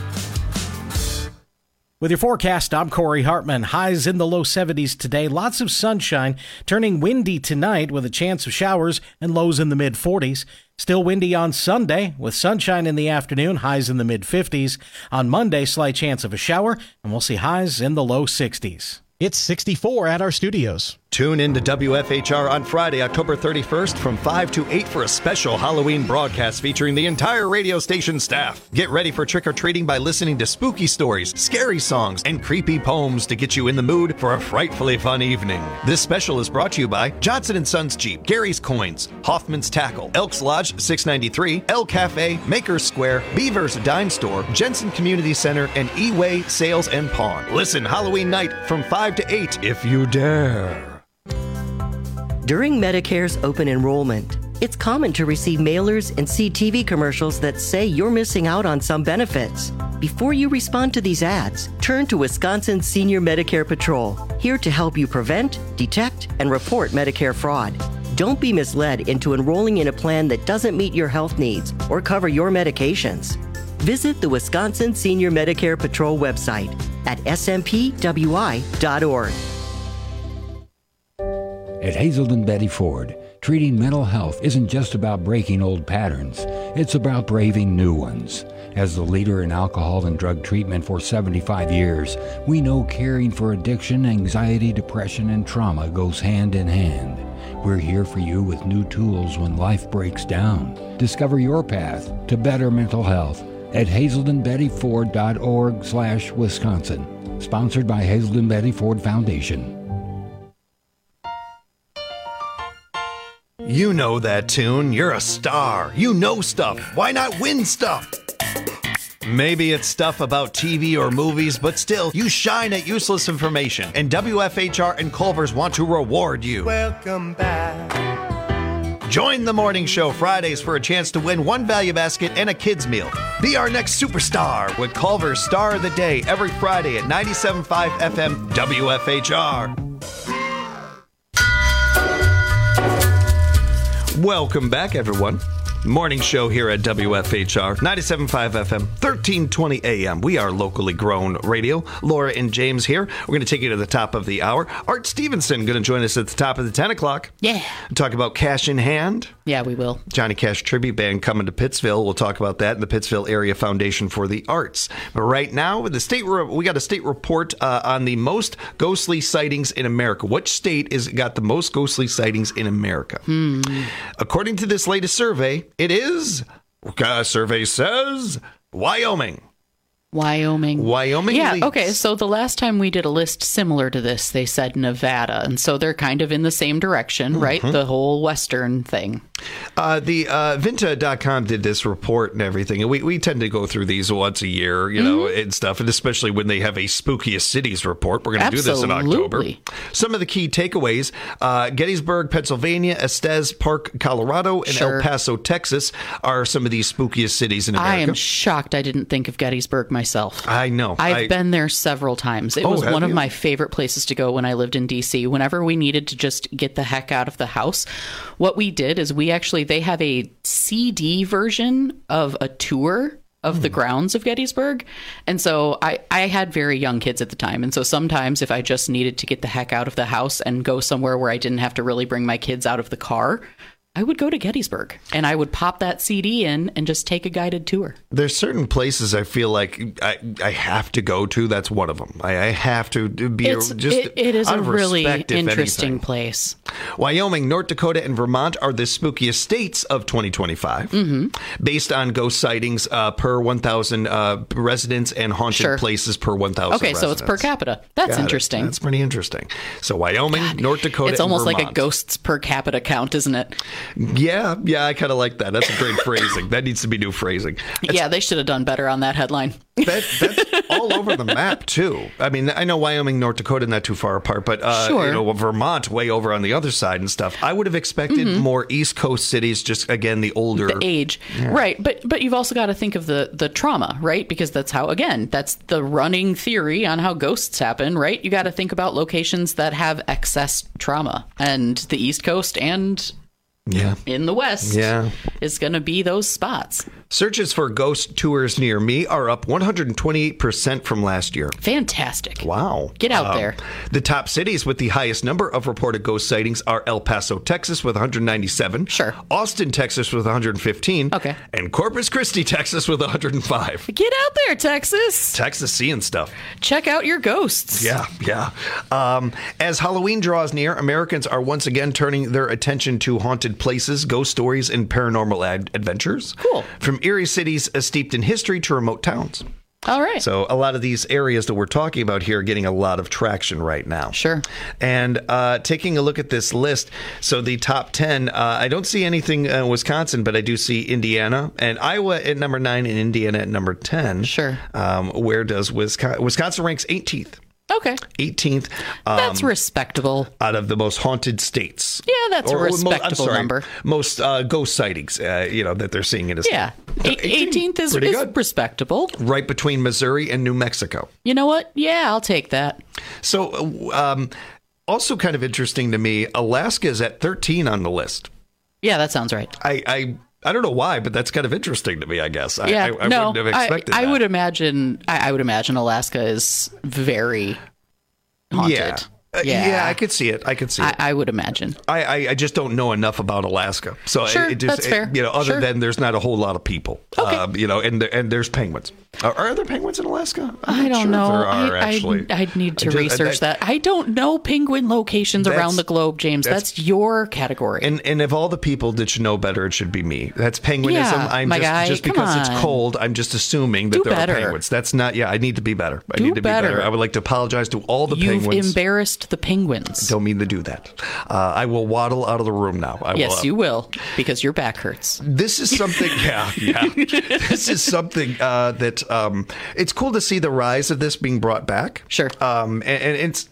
With your forecast, I'm Corey Hartman. Highs in the low seventies today. Lots of sunshine, turning windy tonight with a chance of showers and lows in the mid forties. Still windy on Sunday with sunshine in the afternoon, highs in the mid fifties. On Monday, slight chance of a shower, and we'll see highs in the low sixties. It's sixty-four at our studios. Tune in to W F H R on Friday, October thirty-first from five to eight for a special Halloween broadcast featuring the entire radio station staff. Get ready for trick-or-treating by listening to spooky stories, scary songs, and creepy poems to get you in the mood for a frightfully fun evening. This special is brought to you by Johnson and Sons Jeep, Gary's Coins, Hoffman's Tackle, Elks Lodge six ninety-three, El Cafe, Maker's Square, Beaver's Dime Store, Jensen Community Center, and E-Way Sales and Pawn. Listen Halloween night from five to eight if you dare. During Medicare's open enrollment, it's common to receive mailers and see T V commercials that say you're missing out on some benefits. Before you respond to these ads, turn to Wisconsin Senior Medicare Patrol, here to help you prevent, detect, and report Medicare fraud. Don't be misled into enrolling in a plan that doesn't meet your health needs or cover your medications. Visit the Wisconsin Senior Medicare Patrol website at s m p w i dot org. At Hazelden Betty Ford, treating mental health isn't just about breaking old patterns, it's about braving new ones. As the leader in alcohol and drug treatment for seventy-five years, we know caring for addiction, anxiety, depression, and trauma goes hand in hand. We're here for you with new tools when life breaks down. Discover your path to better mental health. at hazelden betty ford dot org slash Wisconsin. Sponsored by Hazelden Betty Ford Foundation. You know that tune. You're a star. You know stuff. Why not win stuff? Maybe it's stuff about T V or movies, but still, you shine at useless information. And W F H R and Culver's want to reward you. Welcome back. Join the morning show Fridays for a chance to win one value basket and a kid's meal. Be our next superstar with Culver's Star of the Day every Friday at ninety-seven point five F M W F H R. Welcome back, everyone. Morning show here at W F H R, ninety-seven point five F M, thirteen twenty A M. We are locally grown radio. Laura and James here. We're going to take you to the top of the hour. Art Stevenson going to join us at the top of the ten o'clock. Yeah. Talk about Cash in Hand. Yeah, we will. Johnny Cash tribute band coming to Pittsville. We'll talk about that in the Pittsville Area Foundation for the Arts. But right now, the state we got a state report uh, on the most ghostly sightings in America. Which state is got the most ghostly sightings in America? Hmm. According to this latest survey, it is, a survey says, Wyoming. Wyoming. Wyoming Yeah, leads. okay, so the last time we did a list similar to this, they said Nevada, and so they're kind of in the same direction, Mm-hmm. right? The whole Western thing. Uh, the uh, Vinta dot com did this report and everything, and we, we tend to go through these once a year, you know, Mm-hmm. and stuff, and especially when they have a spookiest cities report. We're going to do this in October. Absolutely. Some of the key takeaways, uh, Gettysburg, Pennsylvania, Estes Park, Colorado, and Sure. El Paso, Texas are some of these spookiest cities in America. I am shocked I didn't think of Gettysburg myself. I know. I've I, been there several times. It Oh, was have one of you? my favorite places to go when I lived in D C. Whenever we needed to just get the heck out of the house, what we did is we actually, they have a C D version of a tour of Hmm. the grounds of Gettysburg. And so I, I had very young kids at the time. And so sometimes if I just needed to get the heck out of the house and go somewhere where I didn't have to really bring my kids out of the car, I would go to Gettysburg and I would pop that C D in and just take a guided tour. There's certain places I feel like I, I have to go to. That's one of them. I, I have to be It's, just it, it is out a of really respect, if interesting anything. place. Wyoming, North Dakota, and Vermont are the spookiest states of twenty twenty-five, Mm-hmm. based on ghost sightings uh, per one thousand uh, residents and haunted Sure. places per one thousand Okay, so it's per capita. That's Got it. interesting. That's pretty interesting. So Wyoming, North Dakota, It's almost and like a Vermont. ghosts per capita count, isn't it? Yeah, yeah, I kind of like that. That's a great phrasing. That needs to be new phrasing. That's, yeah, they should have done better on that headline. that, that's all over the map, too. I mean, I know Wyoming, North Dakota, not too far apart, but uh, Sure. you know, Vermont way over on the other side and stuff. I would have expected Mhm. more East Coast cities, just, again, the older... The age. Yeah. Right. But but you've also got to think of the, the trauma, right? Because that's how, again, that's the running theory on how ghosts happen, right? You got to think about locations that have excess trauma. And the East Coast and Yeah. in the West Yeah. is going to be those spots. Searches for ghost tours near me are up one hundred twenty-eight percent from last year. Fantastic. Wow. Get out Um, there. The top cities with the highest number of reported ghost sightings are El Paso, Texas with one hundred ninety-seven. Sure. Austin, Texas with one hundred fifteen. Okay. And Corpus Christi, Texas with one hundred five. Get out there, Texas. Texas seeing stuff. Check out your ghosts. Yeah, yeah. Um, as Halloween draws near, Americans are once again turning their attention to haunted places, ghost stories, and paranormal ad- adventures. Cool. From eerie cities uh, steeped in history to remote towns. All right. So a lot of these areas that we're talking about here are getting a lot of traction right now. Sure. And uh, taking a look at this list, so the top ten, uh, I don't see anything in Wisconsin, but I do see Indiana and Iowa at number nine and Indiana at number ten. Sure. Um, where does Wisconsin, Wisconsin ranks eighteenth. Okay. eighteenth. Um, That's respectable. Out of the most haunted states. Yeah, that's a Or- or mo- I'm respectable sorry, number. Most uh, ghost sightings, uh, you know, that they're seeing in a state. Yeah. Eight- eighteenth is, Pretty is good. respectable. Right between Missouri and New Mexico. You know what? Yeah, I'll take that. So, um, also kind of interesting to me, Alaska is at thirteen on the list. Yeah, that sounds right. I, I, I don't know why, but that's kind of interesting to me, I guess. I, Yeah, I, I no, wouldn't have expected I, I that. would imagine. I, I would imagine Alaska is very haunted. Yeah. Uh, yeah. yeah, I could see it. I could see I, it. I would imagine. I, I, I just don't know enough about Alaska, so sure, it, it just, that's fair. It, you know, other sure. than there's not a whole lot of people. Okay. Um, you know, and there, and there's penguins. Are, are there penguins in Alaska? I'm I don't sure know. There are, I, actually. I, I'd need to I just, research I, I, that. I don't know penguin locations around the globe, James. That's, that's your category. And and of all the people that should know better, it should be me. That's penguinism. Yeah, I'm my just guy, just because on. it's cold. I'm just assuming that Do there better. are penguins. That's not. Yeah, I need to be better. I Do need to better. be better. I would like to apologize to all the You've penguins. You've embarrassed the penguins. Don't mean to do that. Uh, I will waddle out of the room now. I yes, will, uh, you will, because your back hurts. This is something, yeah, yeah. This is something uh, that um, it's cool to see the rise of this being brought back. Sure. Um, and, and it's,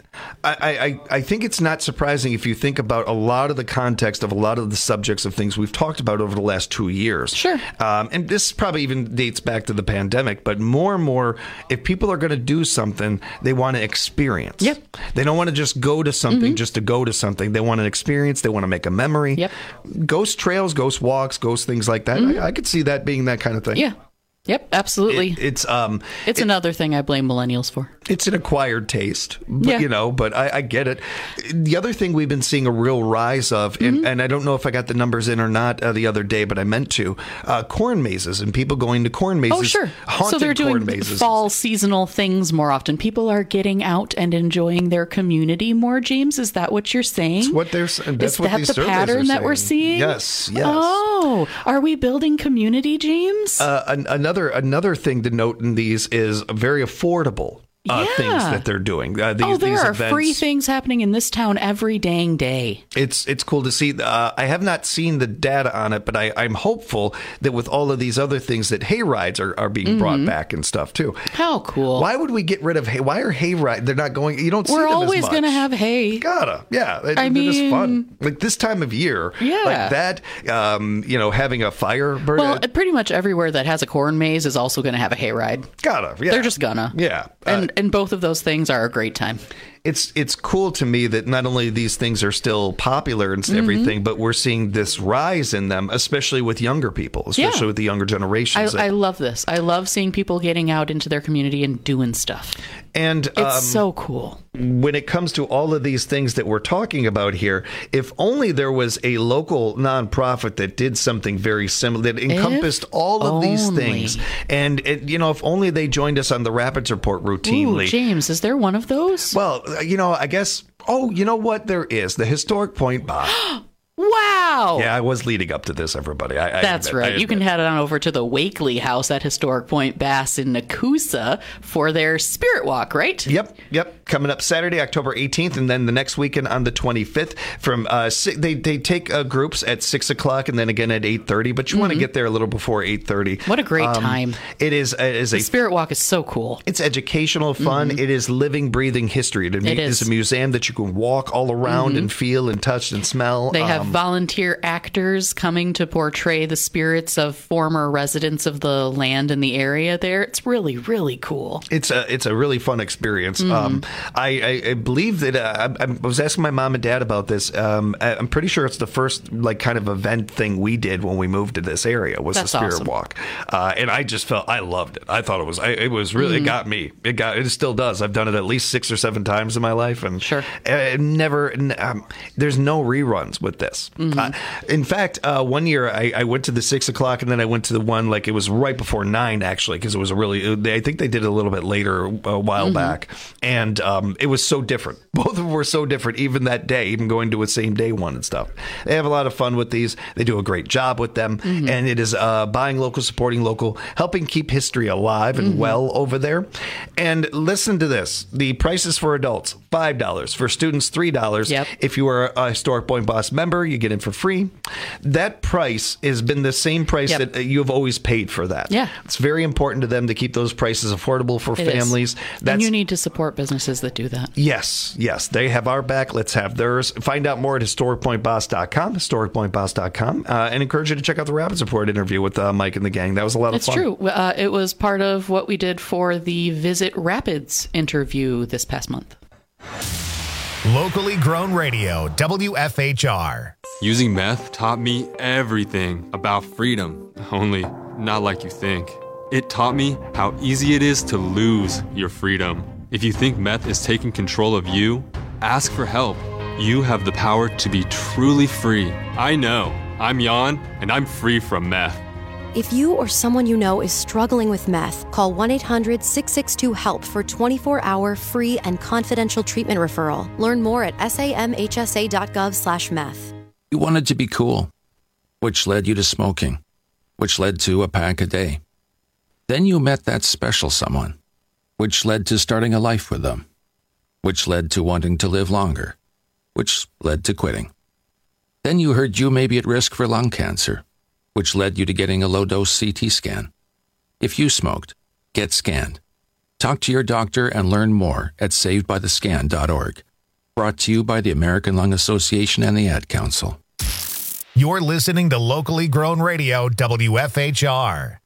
I, I, I think it's not surprising if you think about a lot of the context of a lot of the subjects of things we've talked about over the last two years. Sure. Um, and this probably even dates back to the pandemic, but more and more, if people are going to do something, they want to experience. Yep. They don't want to just go to something Mm-hmm. just to go to something. They want an experience. They want to make a memory. Yep. Ghost trails, ghost walks, ghost things like that. Mm-hmm. I, I could see that being that kind of thing. Yeah. Yep, absolutely. It, it's um, it's it, another thing I blame millennials for. It's an acquired taste, but, yeah. you know, but I, I get it. The other thing we've been seeing a real rise of, and, Mm-hmm. and I don't know if I got the numbers in or not uh, the other day, but I meant to, uh, corn mazes and people going to corn mazes. Oh, sure. Haunted so they're doing corn mazes. fall seasonal things more often. People are getting out and enjoying their community more, James. Is that what you're saying? That's what they're saying. That's Is what that these the surveys pattern are that we're saying. seeing? Yes, yes. Oh, are we building community, James? Uh, an, another another thing to note in these is very affordable uh, Yeah. things that they're doing. Uh, these, oh, there these are events. free things happening in this town every dang day. It's it's cool to see. Uh, I have not seen the data on it, but I, I'm hopeful that with all of these other things that hay rides are, are being Mm-hmm. brought back and stuff too. How cool. Why would we get rid of hay? Why are hay rides? They're not going. You don't see We're them always as much. going to have hay. Gotta. Yeah. They, I they're just mean- fun. Like this time of year. Yeah. Like that, um, you know, having a fire burn. Well, pretty much everywhere that has a corn maze is also going to have a hayride. Gotta. Yeah. They're just gonna. Yeah. Uh, And and both of those things are a great time. It's it's cool to me that not only these things are still popular and Mm-hmm. everything, but we're seeing this rise in them, especially with younger people, especially Yeah. with the younger generations. I, I love this. I love seeing people getting out into their community and doing stuff. and It's um, so cool. when it comes to all of these things that we're talking about here, if only there was a local nonprofit that did something very similar, that encompassed If all of these only. things. And, it, you know, if only they joined us on the Rapids Report routinely. Ooh, James, is there one of those? Well, you know, I guess, oh, you know what? There is. The Historic Point Bar. Wow. Yeah, I was leading up to this, everybody. I, I That's admit, right. I You can admit. head on over to the Wakely House at Historic Point Bass in Nakusa for their Spirit Walk, right? Yep, yep. Coming up Saturday, October eighteenth, and then the next weekend on the twenty-fifth. From uh, si- they they take uh, groups at six o'clock and then again at eight thirty. But you want to get there a little before eight thirty. What a great Um, time! It is. It is The a Spirit Walk is so cool. It's educational, fun. Mhm. It is living, breathing history. It, It is is. a museum that you can walk all around Mhm. and feel and touch and smell. They have Um, volunteer actors coming to portray the spirits of former residents of the land in the area there. It's really, really cool. It's a it's a really fun experience. Mhm. Um, I, I, I believe that uh, I, I was asking my mom and dad about this. Um, I- I'm pretty sure it's the first like kind of event thing we did when we moved to this area was That's the Spirit awesome. Walk, uh, and I just felt I loved it. I thought it was I, it was really Mhm. it got me. It got it still does. I've done it at least six or seven times in my life, and sure, uh, never. n- Um, there's no reruns with this. Mhm. Uh, in fact, uh, one year I, I went to the six o'clock, and then I went to the one like it was right before nine actually because it was a really. They, I think they did it a little bit later a while Mhm. back, and um, it was so different. Both of them were so different, even that day, even going to a same day one and stuff. They have a lot of fun with these. They do a great job with them, Mhm. and it is uh, buying local, supporting local, helping keep history alive and Mhm. well over there. And listen to this: the prices for adults five dollars, for students three dollars. Yep. If you are a Historic Point Boss member, you get in for free. That price has been the same price Yep. that you have always paid for that. Yeah. It's very important to them to keep those prices affordable for It is. families. And you need to support businesses that do that. Yes, yes. They have our back. Let's have theirs. Find out more at historic point boss dot com, historic point boss dot com, uh, and encourage you to check out the Rapids Report interview with uh, Mike and the gang. That was a lot of It's fun. true. Uh, it was part of what we did for the Visit Rapids interview this past month. Locally grown radio, W F H R. Using meth taught me everything about freedom, only not like you think. It taught me how easy it is to lose your freedom. If you think meth is taking control of you, Ask for help. You have the power to be truly free. I know. I'm Jan, and I'm free from meth. If you or someone you know is struggling with meth, call one eight hundred six six two HELP for twenty-four hour free and confidential treatment referral. Learn more at samhsa.gov slash meth. You wanted to be cool, which led you to smoking, which led to a pack a day. Then you met that special someone, which led to starting a life with them, which led to wanting to live longer, which led to quitting. Then you heard you may be at risk for lung cancer, which led you to getting a low-dose C T scan. If you smoked, get scanned. Talk to your doctor and learn more at saved by the scan dot org. Brought to you by the American Lung Association and the Ad Council. You're listening to Locally Grown Radio, W F H R.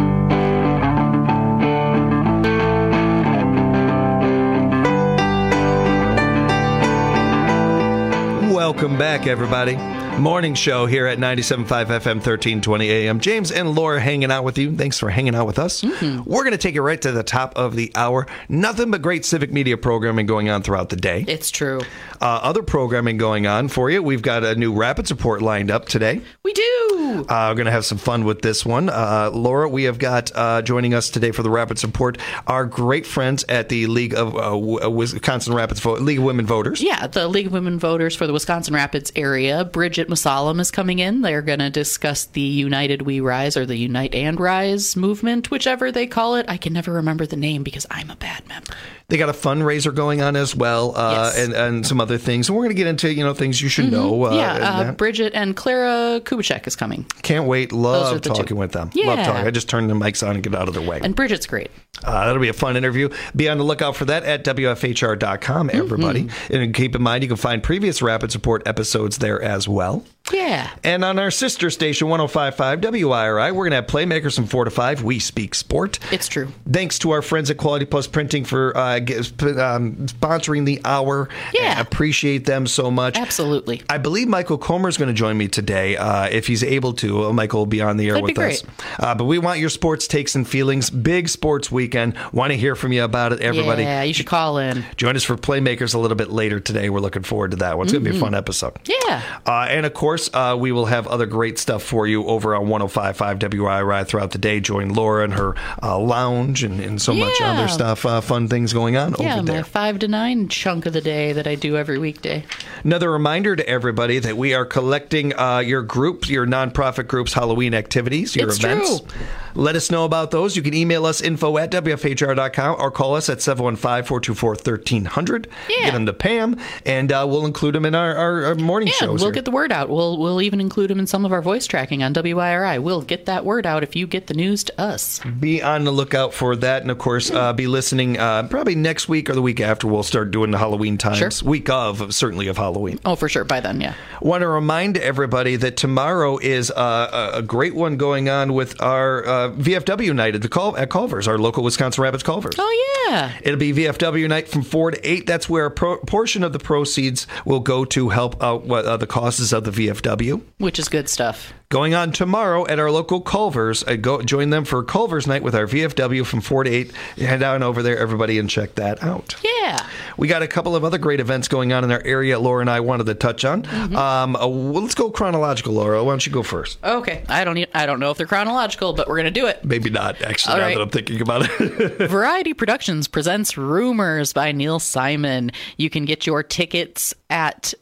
Welcome back, everybody. Morning show here at ninety-seven point five F M, thirteen twenty A M. James and Laura hanging out with you. Thanks for hanging out with us. Mm-hmm. We're going to take it right to the top of the hour. Nothing but great civic media programming going on throughout the day. It's true. Uh, other programming going on for you. We've got a new Rapids Report lined up today. We do. Uh, we're going to have some fun with this one. Uh, Laura, we have got uh, joining us today for the Rapids Report our great friends at the League of uh, Wisconsin Rapids Vo- League of Women Voters. Yeah, the League of Women Voters for the Wisconsin Rapids area. Bridget Masalam is coming in. They're going to discuss the United We Rise or the Unite and Rise movement, whichever they call it. I can never remember the name because I'm a bad member. They got a fundraiser going on as well, uh, yes. and, and some other things. And we're going to get into, you know, things you should mm-hmm. know. Uh, yeah, and uh, Bridget and Clara Kubicek is coming. Can't wait. Love talking two. with them. Yeah. Love talking. I just turn the mics on and get out of their way. And Bridget's great. Uh, that'll be a fun interview. Be on the lookout for that at W F H R dot com, everybody. Mm-hmm. And keep in mind, you can find previous Rapids Report episodes there as well. Yeah. And on our sister station, one oh five point five W I R I, we're going to have Playmakers from four to five. We speak sport. It's true. Thanks to our friends at Quality Plus Printing for uh, um, sponsoring the hour. Yeah. I appreciate them so much. Absolutely. I believe Michael Comer is going to join me today. Uh, if he's able to, uh, Michael will be on the air That'd with be great. us. Uh, but we want your sports takes and feelings. Big sports weekend. Want to hear from you about it, everybody. Yeah, you should call in. Join us for Playmakers a little bit later today. We're looking forward to that one. It's mm-hmm. going to be a fun episode. Yeah. Uh, and of course, uh, we will have other great stuff for you over on one oh five point five W I R I throughout the day. Join Laura and her uh, lounge and, and so yeah. much other stuff, uh, fun things going on yeah, over there. Yeah, my five to nine chunk of the day that I do every weekday. Another reminder to everybody that we are collecting uh, your groups, your nonprofit groups' Halloween activities, your it's events. True. Let us know about those. You can email us info at W F H R dot com or call us at seven one five, four two four, one three zero zero. Yeah. Get them to Pam, and uh, we'll include them in our, our, our morning yeah, shows. We'll here. get the word out. We'll we'll even include them in some of our voice tracking on W I R I. We'll get that word out if you get the news to us. Be on the lookout for that, and of course, uh, be listening uh, probably next week or the week after. We'll start doing the Halloween times. Sure. Week of, certainly of Halloween. Oh, for sure. By then, yeah. Want to remind everybody that tomorrow is uh, a great one going on with our uh, V F W night at the Cul- at Culver's, our local Wisconsin Rapids Culver's. Oh, yeah. It'll be V F W night from four to eight. That's where a pro- portion of the proceeds will go to help out what, uh, the causes of the V F W. Which is good stuff. Going on tomorrow at our local Culver's. Uh, go join them for Culver's night with our V F W from four to eight. Head on over there, everybody, and check that out. Yeah. We got a couple of other great events going on in our area Laura and I wanted to touch on. Mm-hmm. Um, uh, well, let's go chronological, Laura. Why don't you go first? Okay. I don't I don't know if they're chronological, but we're going to do it. Maybe not, actually, All now right. that I'm thinking about it. Variety Productions presents Rumors by Neil Simon. You can get your tickets at...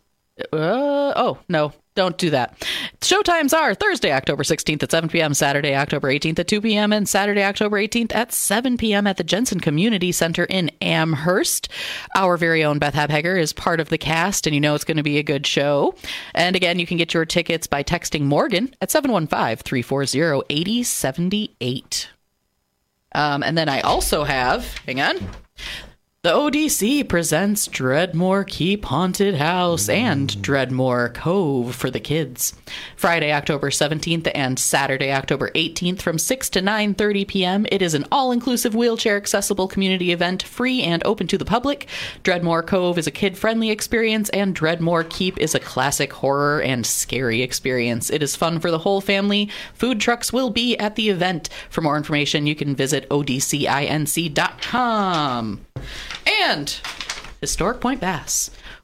Uh, oh, no. Don't do that. Showtimes are Thursday, October sixteenth at seven p.m., Saturday, October eighteenth at two p.m., and Saturday, October eighteenth at seven p.m. at the Jensen Community Center in Amherst. Our very own Beth Habhager is part of the cast, and you know it's going to be a good show. And again, you can get your tickets by texting Morgan at seven one five, three four zero, eight zero seven eight. Um, and then I also have, hang on, the O D C presents Dreadmore Keep Haunted House and Dreadmore Cove for the kids. Friday, October seventeenth and Saturday, October eighteenth from six to nine thirty p.m. It is an all-inclusive wheelchair-accessible community event, free and open to the public. Dreadmore Cove is a kid-friendly experience, and Dreadmore Keep is a classic horror and scary experience. It is fun for the whole family. Food trucks will be at the event. For more information, you can visit O D C I N C dot com. And Historic Point Bass.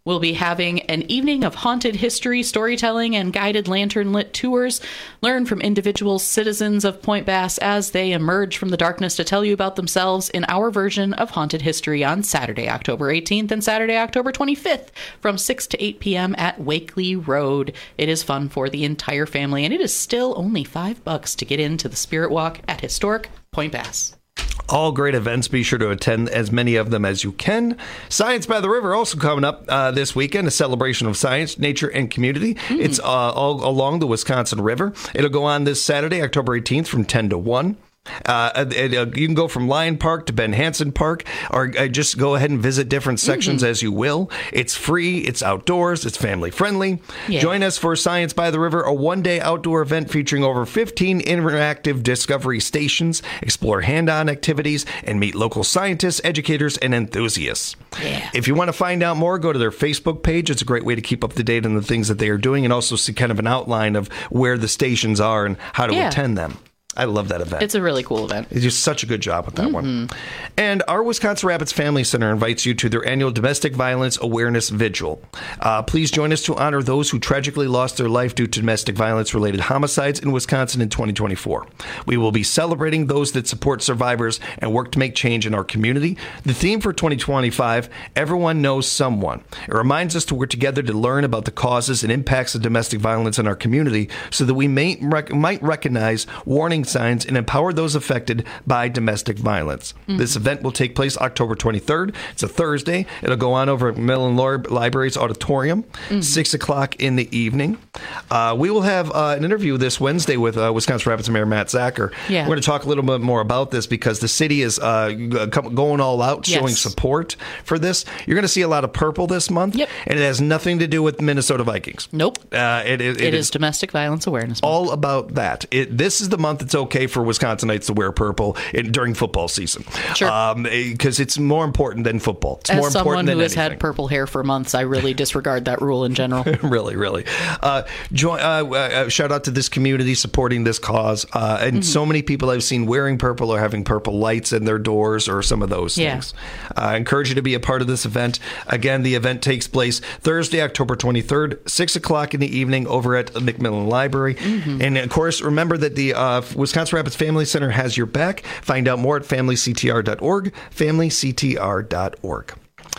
We'll be having an evening of haunted history, storytelling, and guided lantern-lit tours. Learn from individual citizens of Point Bass as they emerge from the darkness to tell you about themselves in our version of Haunted History on Saturday, October eighteenth and Saturday, October twenty-fifth from six to eight p.m. at Wakely Road. It is fun for the entire family, and it is still only five bucks to get into the Spirit Walk at historic Point Bass. All great events. Be sure to attend as many of them as you can. Science by the River also coming up uh, this weekend, a celebration of science, nature, and community. Mm. It's uh, all along the Wisconsin River. It'll go on this Saturday, October eighteenth from ten to one. Uh, it, uh, you can go from Lion Park to Ben Hansen Park, or uh, just go ahead and visit different sections mm-hmm. as you will. It's free, it's outdoors, it's family friendly. Yeah. Join us for Science by the River, a one-day outdoor event featuring over fifteen interactive discovery stations. Explore hand-on activities and meet local scientists, educators, and enthusiasts. Yeah. If you want to find out more, go to their Facebook page. It's a great way to keep up to date on the things that they are doing and also see kind of an outline of where the stations are and how to yeah. attend them. I love that event. It's a really cool event. They do such a good job with that mm-hmm. one. And our Wisconsin Rapids Family Center invites you to their annual Domestic Violence Awareness Vigil. Uh, please join us to honor those who tragically lost their life due to domestic violence-related homicides in Wisconsin in twenty twenty-four. We will be celebrating those that support survivors and work to make change in our community. The theme for twenty twenty-five, Everyone Knows Someone. It reminds us to work together to learn about the causes and impacts of domestic violence in our community so that we may rec- might recognize warning signs and empower those affected by domestic violence. Mm-hmm. This event will take place October twenty-third. It's a Thursday. It'll go on over at Mellon Library's auditorium, mm-hmm. six o'clock in the evening. Uh, we will have uh, an interview this Wednesday with uh, Wisconsin Rapids Mayor Matt Zacher. Yeah. We're going to talk a little bit more about this because the city is uh, going all out, yes. showing support for this. You're going to see a lot of purple this month, yep. and it has nothing to do with Minnesota Vikings. Nope. Uh, it, it, it, it is, is Domestic Violence Awareness Month. All about that. It, this is the month it's okay for Wisconsinites to wear purple in, during football season. Sure. Because um, it's more important than football. It's As more important someone than who has anything. had purple hair for months, I really disregard that rule in general. really, really. Uh, join, uh, uh, shout out to this community supporting this cause. Uh, and mm-hmm. so many people I've seen wearing purple or having purple lights in their doors or some of those yeah. things. Uh, I encourage you to be a part of this event. Again, the event takes place Thursday, October twenty-third, six o'clock in the evening over at McMillan Library. Mm-hmm. And, of course, remember that the uh, Wisconsin Rapids Family Center has your back. Find out more at family c t r dot org, family c t r dot org.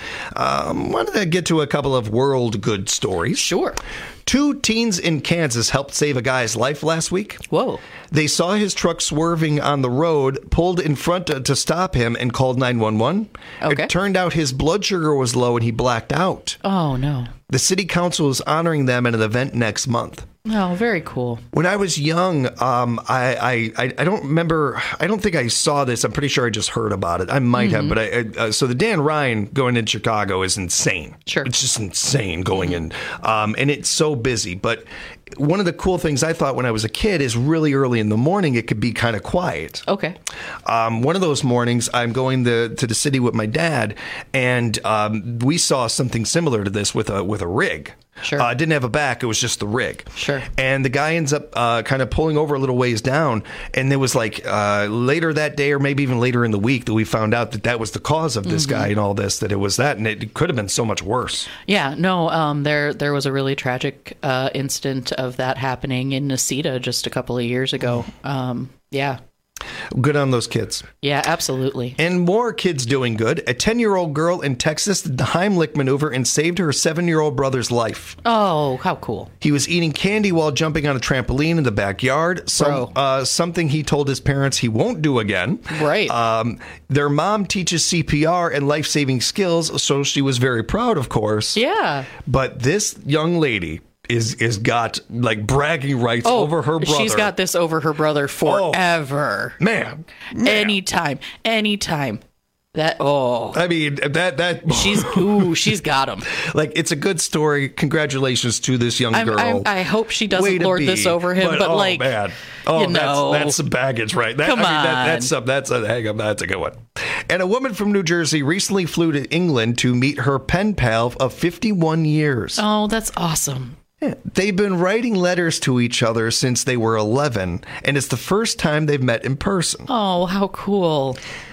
Um, wanted to get to a couple of world good stories. Sure. Two teens in Kansas helped save a guy's life last week. Whoa. They saw his truck swerving on the road, pulled in front to, to stop him, and called nine one one. Okay. It turned out his blood sugar was low and he blacked out. Oh, no. The city council is honoring them at an event next month. Oh, very cool. When I was young, um, I, I I don't remember. I don't think I saw this. I'm pretty sure I just heard about it. I might mm-hmm. have, but I, I uh, so the Dan Ryan going in Chicago is insane. Sure, it's just insane going in, um, and it's so busy. But one of the cool things I thought when I was a kid is really early in the morning it could be kind of quiet. Okay. Um, one of those mornings, I'm going to to the city with my dad, and um, we saw something similar to this with a with a rig. Sure. Uh, it didn't have a back. It was just the rig. Sure. And the guy ends up uh, kind of pulling over a little ways down. And it was like uh, later that day or maybe even later in the week that we found out that that was the cause of this mm-hmm. guy and all this, that it was that. And it could have been so much worse. Yeah. No, um, there there was a really tragic uh, incident of that happening in Necedah just a couple of years ago. Um, yeah. Good on those kids. Yeah, absolutely. And more kids doing good. A ten-year-old girl in Texas did the Heimlich maneuver and saved her seven-year-old brother's life. Oh, how cool. He was eating candy while jumping on a trampoline in the backyard. Some, uh, something he told his parents he won't do again. Right. Um, their mom teaches C P R and life-saving skills, so she was very proud, of course. Yeah. But this young lady is is got like bragging rights oh, over her brother. She's got this over her brother forever. Oh, man, man. Anytime. Anytime. That oh. I mean that that she's ooh, she's got him. Like, it's a good story. Congratulations to this young I'm, girl. I'm, I hope she doesn't lord be, this over him, but, but oh, like man. Oh, you know, that's, that's some baggage, right? That, Come I mean, on. That, that's some, that's a hang on, that's a good one. And a woman from New Jersey recently flew to England to meet her pen pal of fifty-one years. Oh, that's awesome. Yeah. They've been writing letters to each other since they were eleven, and it's the first time they've met in person. Oh, how cool.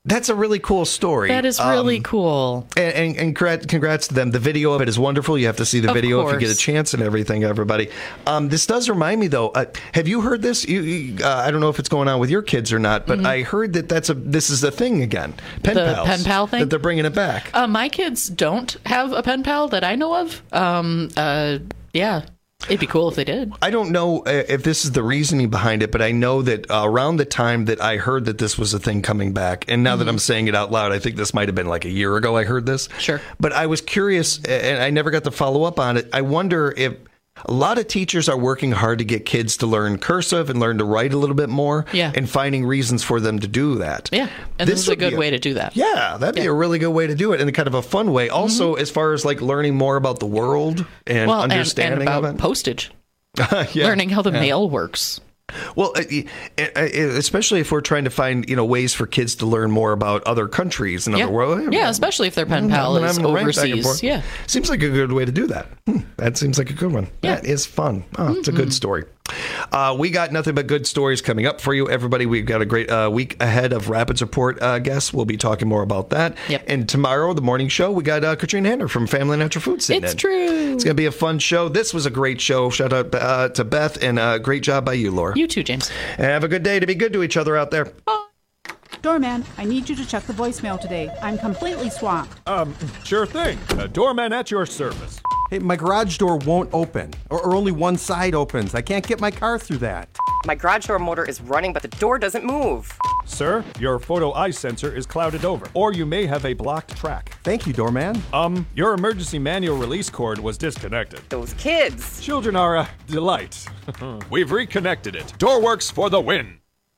That's a really cool story. That is really um, cool. And, and, and congrats, congrats to them. The video of it is wonderful. You have to see the Of video course. if you get a chance and everything, everybody. Um, this does remind me, though. Uh, have you heard this? You, you, uh, I don't know if it's going on with your kids or not, but Mm-hmm. I heard that that's a this is a thing again. Pen The pals. pen pal thing? That they're bringing it back. Uh, my kids don't have a pen pal that I know of. Um, uh, yeah. It'd be cool if they did. I don't know uh, if this is the reasoning behind it, but I know that uh, around the time that I heard that this was a thing coming back, and now Mm-hmm. that I'm saying it out loud, I think this might have been like a year ago I heard this. Sure. But I was curious, and I never got to follow up on it. I wonder if a lot of teachers are working hard to get kids to learn cursive and learn to write a little bit more, Yeah. and finding reasons for them to do that. Yeah. And this, is a would be good way to do that. Yeah, that'd be a really good way to do it, and kind of a fun way. Also, as far as like learning more about the world and well, and, understanding and about of it. postage. Yeah, Learning how the yeah. mail works. Well, uh, uh, uh, especially if we're trying to find, you know, ways for kids to learn more about other countries and Yeah. other world. Yeah, especially if their pen pal I'm is having to rank back and overseas. forth. Yeah. Seems like a good way to do that. Hmm, that seems like a good one. Yeah. That is fun. Oh, it's a good story. Uh, we got nothing but good stories coming up for you, everybody. We've got a great uh, week ahead of Rapids Report uh, guests. We'll be talking more about that. Yep. And tomorrow, the morning show, we got uh, Katrina Hander from Family Natural Foods sitting It's in. true. It's going to be a fun show. This was a great show. Shout out uh, to Beth, and uh, great job by you, Laura. You too, James. And have a good day. To be good to each other out there. Doorman, I need you to check the voicemail today. I'm completely swamped. Um, sure thing. Uh, doorman at your service. Hey, my garage door won't open, or, or only one side opens. I can't get my car through that. My garage door motor is running, but the door doesn't move. Sir, your photo eye sensor is clouded over, or you may have a blocked track. Thank you, doorman. Um, your emergency manual release cord was disconnected. Those kids. Children are a delight. We've reconnected it. Door works for the win.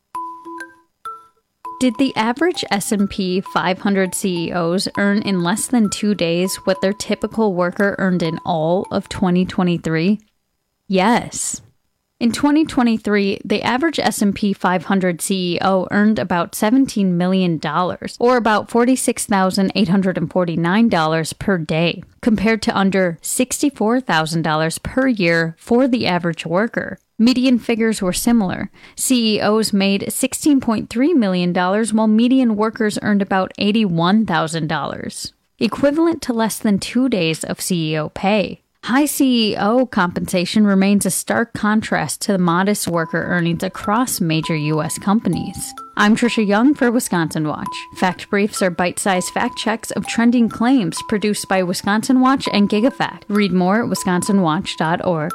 Did the average S and P five hundred C E Os earn in less than two days what their typical worker earned in all of twenty twenty-three? Yes. In twenty twenty-three, the average S and P five hundred C E O earned about seventeen million dollars, or about forty-six thousand eight hundred forty-nine dollars per day, compared to under sixty-four thousand dollars per year for the average worker. Median figures were similar. C E Os made sixteen point three million dollars, while median workers earned about eighty-one thousand dollars, equivalent to less than two days of C E O pay. High C E O compensation remains a stark contrast to the modest worker earnings across major U S companies. I'm Trisha Young for Wisconsin Watch. Fact Briefs are bite-sized fact checks of trending claims produced by Wisconsin Watch and GigaFact. Read more at wisconsin watch dot org.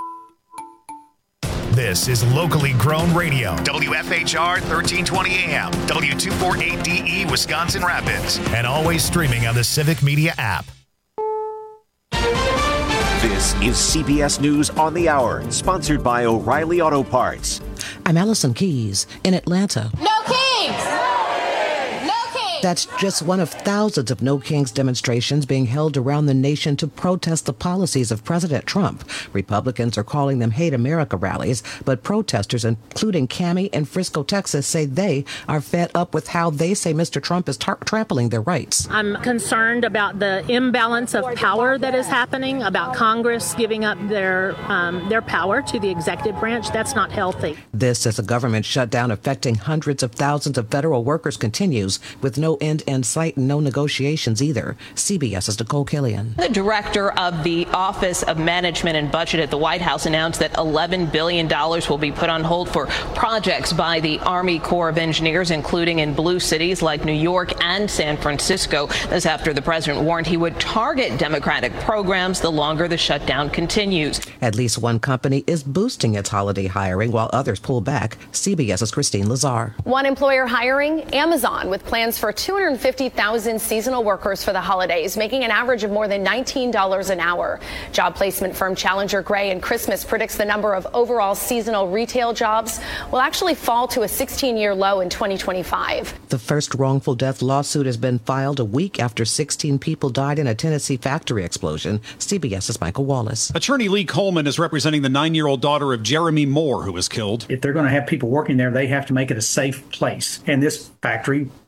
This is locally grown radio. W F H R thirteen twenty A M, W two forty-eight D E, Wisconsin Rapids, and always streaming on the Civic Media app. This is C B S News on the Hour, sponsored by O'Reilly Auto Parts. I'm Allison Keys in Atlanta. No Kings! No Kings! That's just one of thousands of No Kings demonstrations being held around the nation to protest the policies of President Trump. Republicans are calling them Hate America rallies, but protesters, including Cammie in Frisco, Texas, say they are fed up with how they say Mister Trump is tar- trampling their rights. I'm concerned about the imbalance of power that is happening, about Congress giving up their um, their power to the executive branch. That's not healthy. This, as a government shutdown affecting hundreds of thousands of federal workers continues, with no end in sight and no negotiations either. CBS's Nicole Killian. The director of the Office of Management and Budget at the White House announced that eleven billion dollars will be put on hold for projects by the Army Corps of Engineers, including in blue cities like New York and San Francisco. This after the president warned he would target Democratic programs the longer the shutdown continues. At least one company is boosting its holiday hiring while others pull back. CBS's Christine Lazar. One employer hiring, Amazon, with plans for two hundred fifty thousand seasonal workers for the holidays, making an average of more than nineteen dollars an hour. Job placement firm Challenger Gray and Christmas predicts the number of overall seasonal retail jobs will actually fall to a sixteen-year low in twenty twenty-five. The first wrongful death lawsuit has been filed a week after sixteen people died in a Tennessee factory explosion. CBS's Michael Wallace. Attorney Lee Coleman is representing the nine-year-old daughter of Jeremy Moore, who was killed. If they're going to have people working there, they have to make it a safe place. And this factory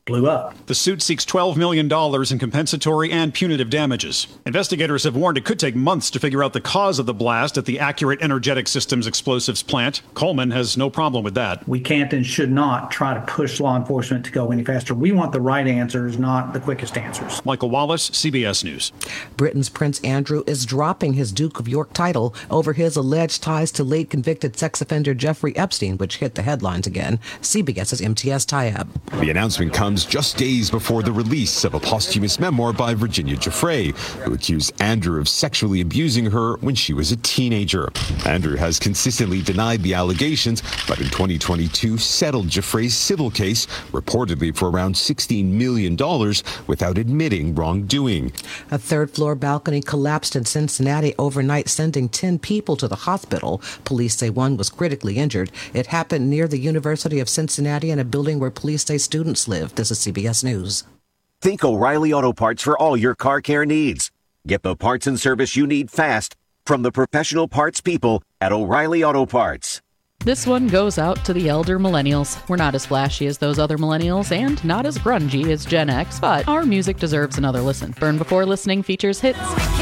blew up. The suit seeks twelve million dollars in compensatory and punitive damages. Investigators have warned it could take months to figure out the cause of the blast at the Accurate Energetic Systems explosives plant. Coleman has no problem with that. We can't and should not try to push law enforcement to go any faster. We want the right answers, not the quickest answers. Michael Wallace, C B S News. Britain's Prince Andrew is dropping his Duke of York title over his alleged ties to late convicted sex offender Jeffrey Epstein, which hit the headlines again. CBS's M T S Tayeb. The announcement comes just days before the release of a posthumous memoir by Virginia Giuffre, who accused Andrew of sexually abusing her when she was a teenager. Andrew has consistently denied the allegations, but in twenty twenty-two settled Giuffre's civil case, reportedly for around sixteen million dollars, without admitting wrongdoing. A third-floor balcony collapsed in Cincinnati overnight, sending ten people to the hospital. Police say one was critically injured. It happened near the University of Cincinnati in a building where police say students live. This is C B S News. Think O'Reilly Auto Parts for all your car care needs. Get the parts and service you need fast from the professional parts people at O'Reilly Auto Parts. This one goes out to the elder millennials. We're not as flashy as those other millennials and not as grungy as Gen X, but our music deserves another listen. Burn Before Listening features hits,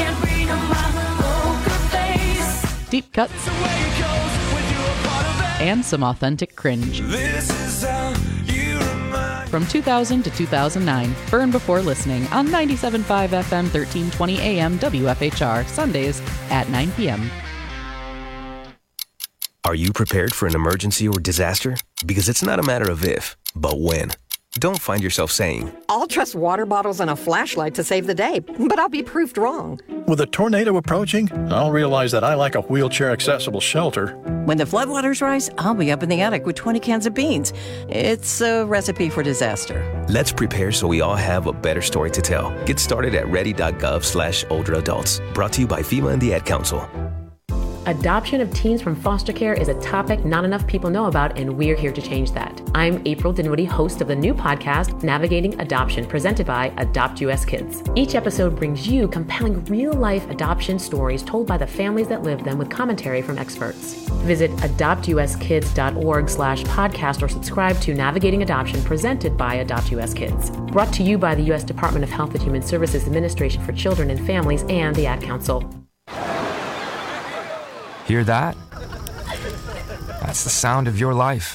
deep cuts, and some authentic cringe. From two thousand to two thousand nine, Burn Before Listening on ninety-seven point five F M, thirteen twenty A M, W F H R, Sundays at nine p.m. Are you prepared for an emergency or disaster? Because it's not a matter of if, but when. Don't find yourself saying, I'll trust water bottles and a flashlight to save the day, but I'll be proved wrong. With a tornado approaching, I'll realize that I lack a wheelchair-accessible shelter. When the floodwaters rise, I'll be up in the attic with twenty cans of beans. It's a recipe for disaster. Let's prepare so we all have a better story to tell. Get started at ready.gov slash older adults. Brought to you by FEMA and the Ad Council. Adoption of teens from foster care is a topic not enough people know about, and we're here to change that. I'm April Dinwiddie, host of the new podcast, Navigating Adoption, presented by Adopt U S Kids. Each episode brings you compelling real-life adoption stories told by the families that live them with commentary from experts. Visit adoptuskids.org slash podcast or subscribe to Navigating Adoption, presented by Adopt U S Kids. Brought to you by the U S Department of Health and Human Services Administration for Children and Families and the Ad Council. Hear that? That's the sound of your life.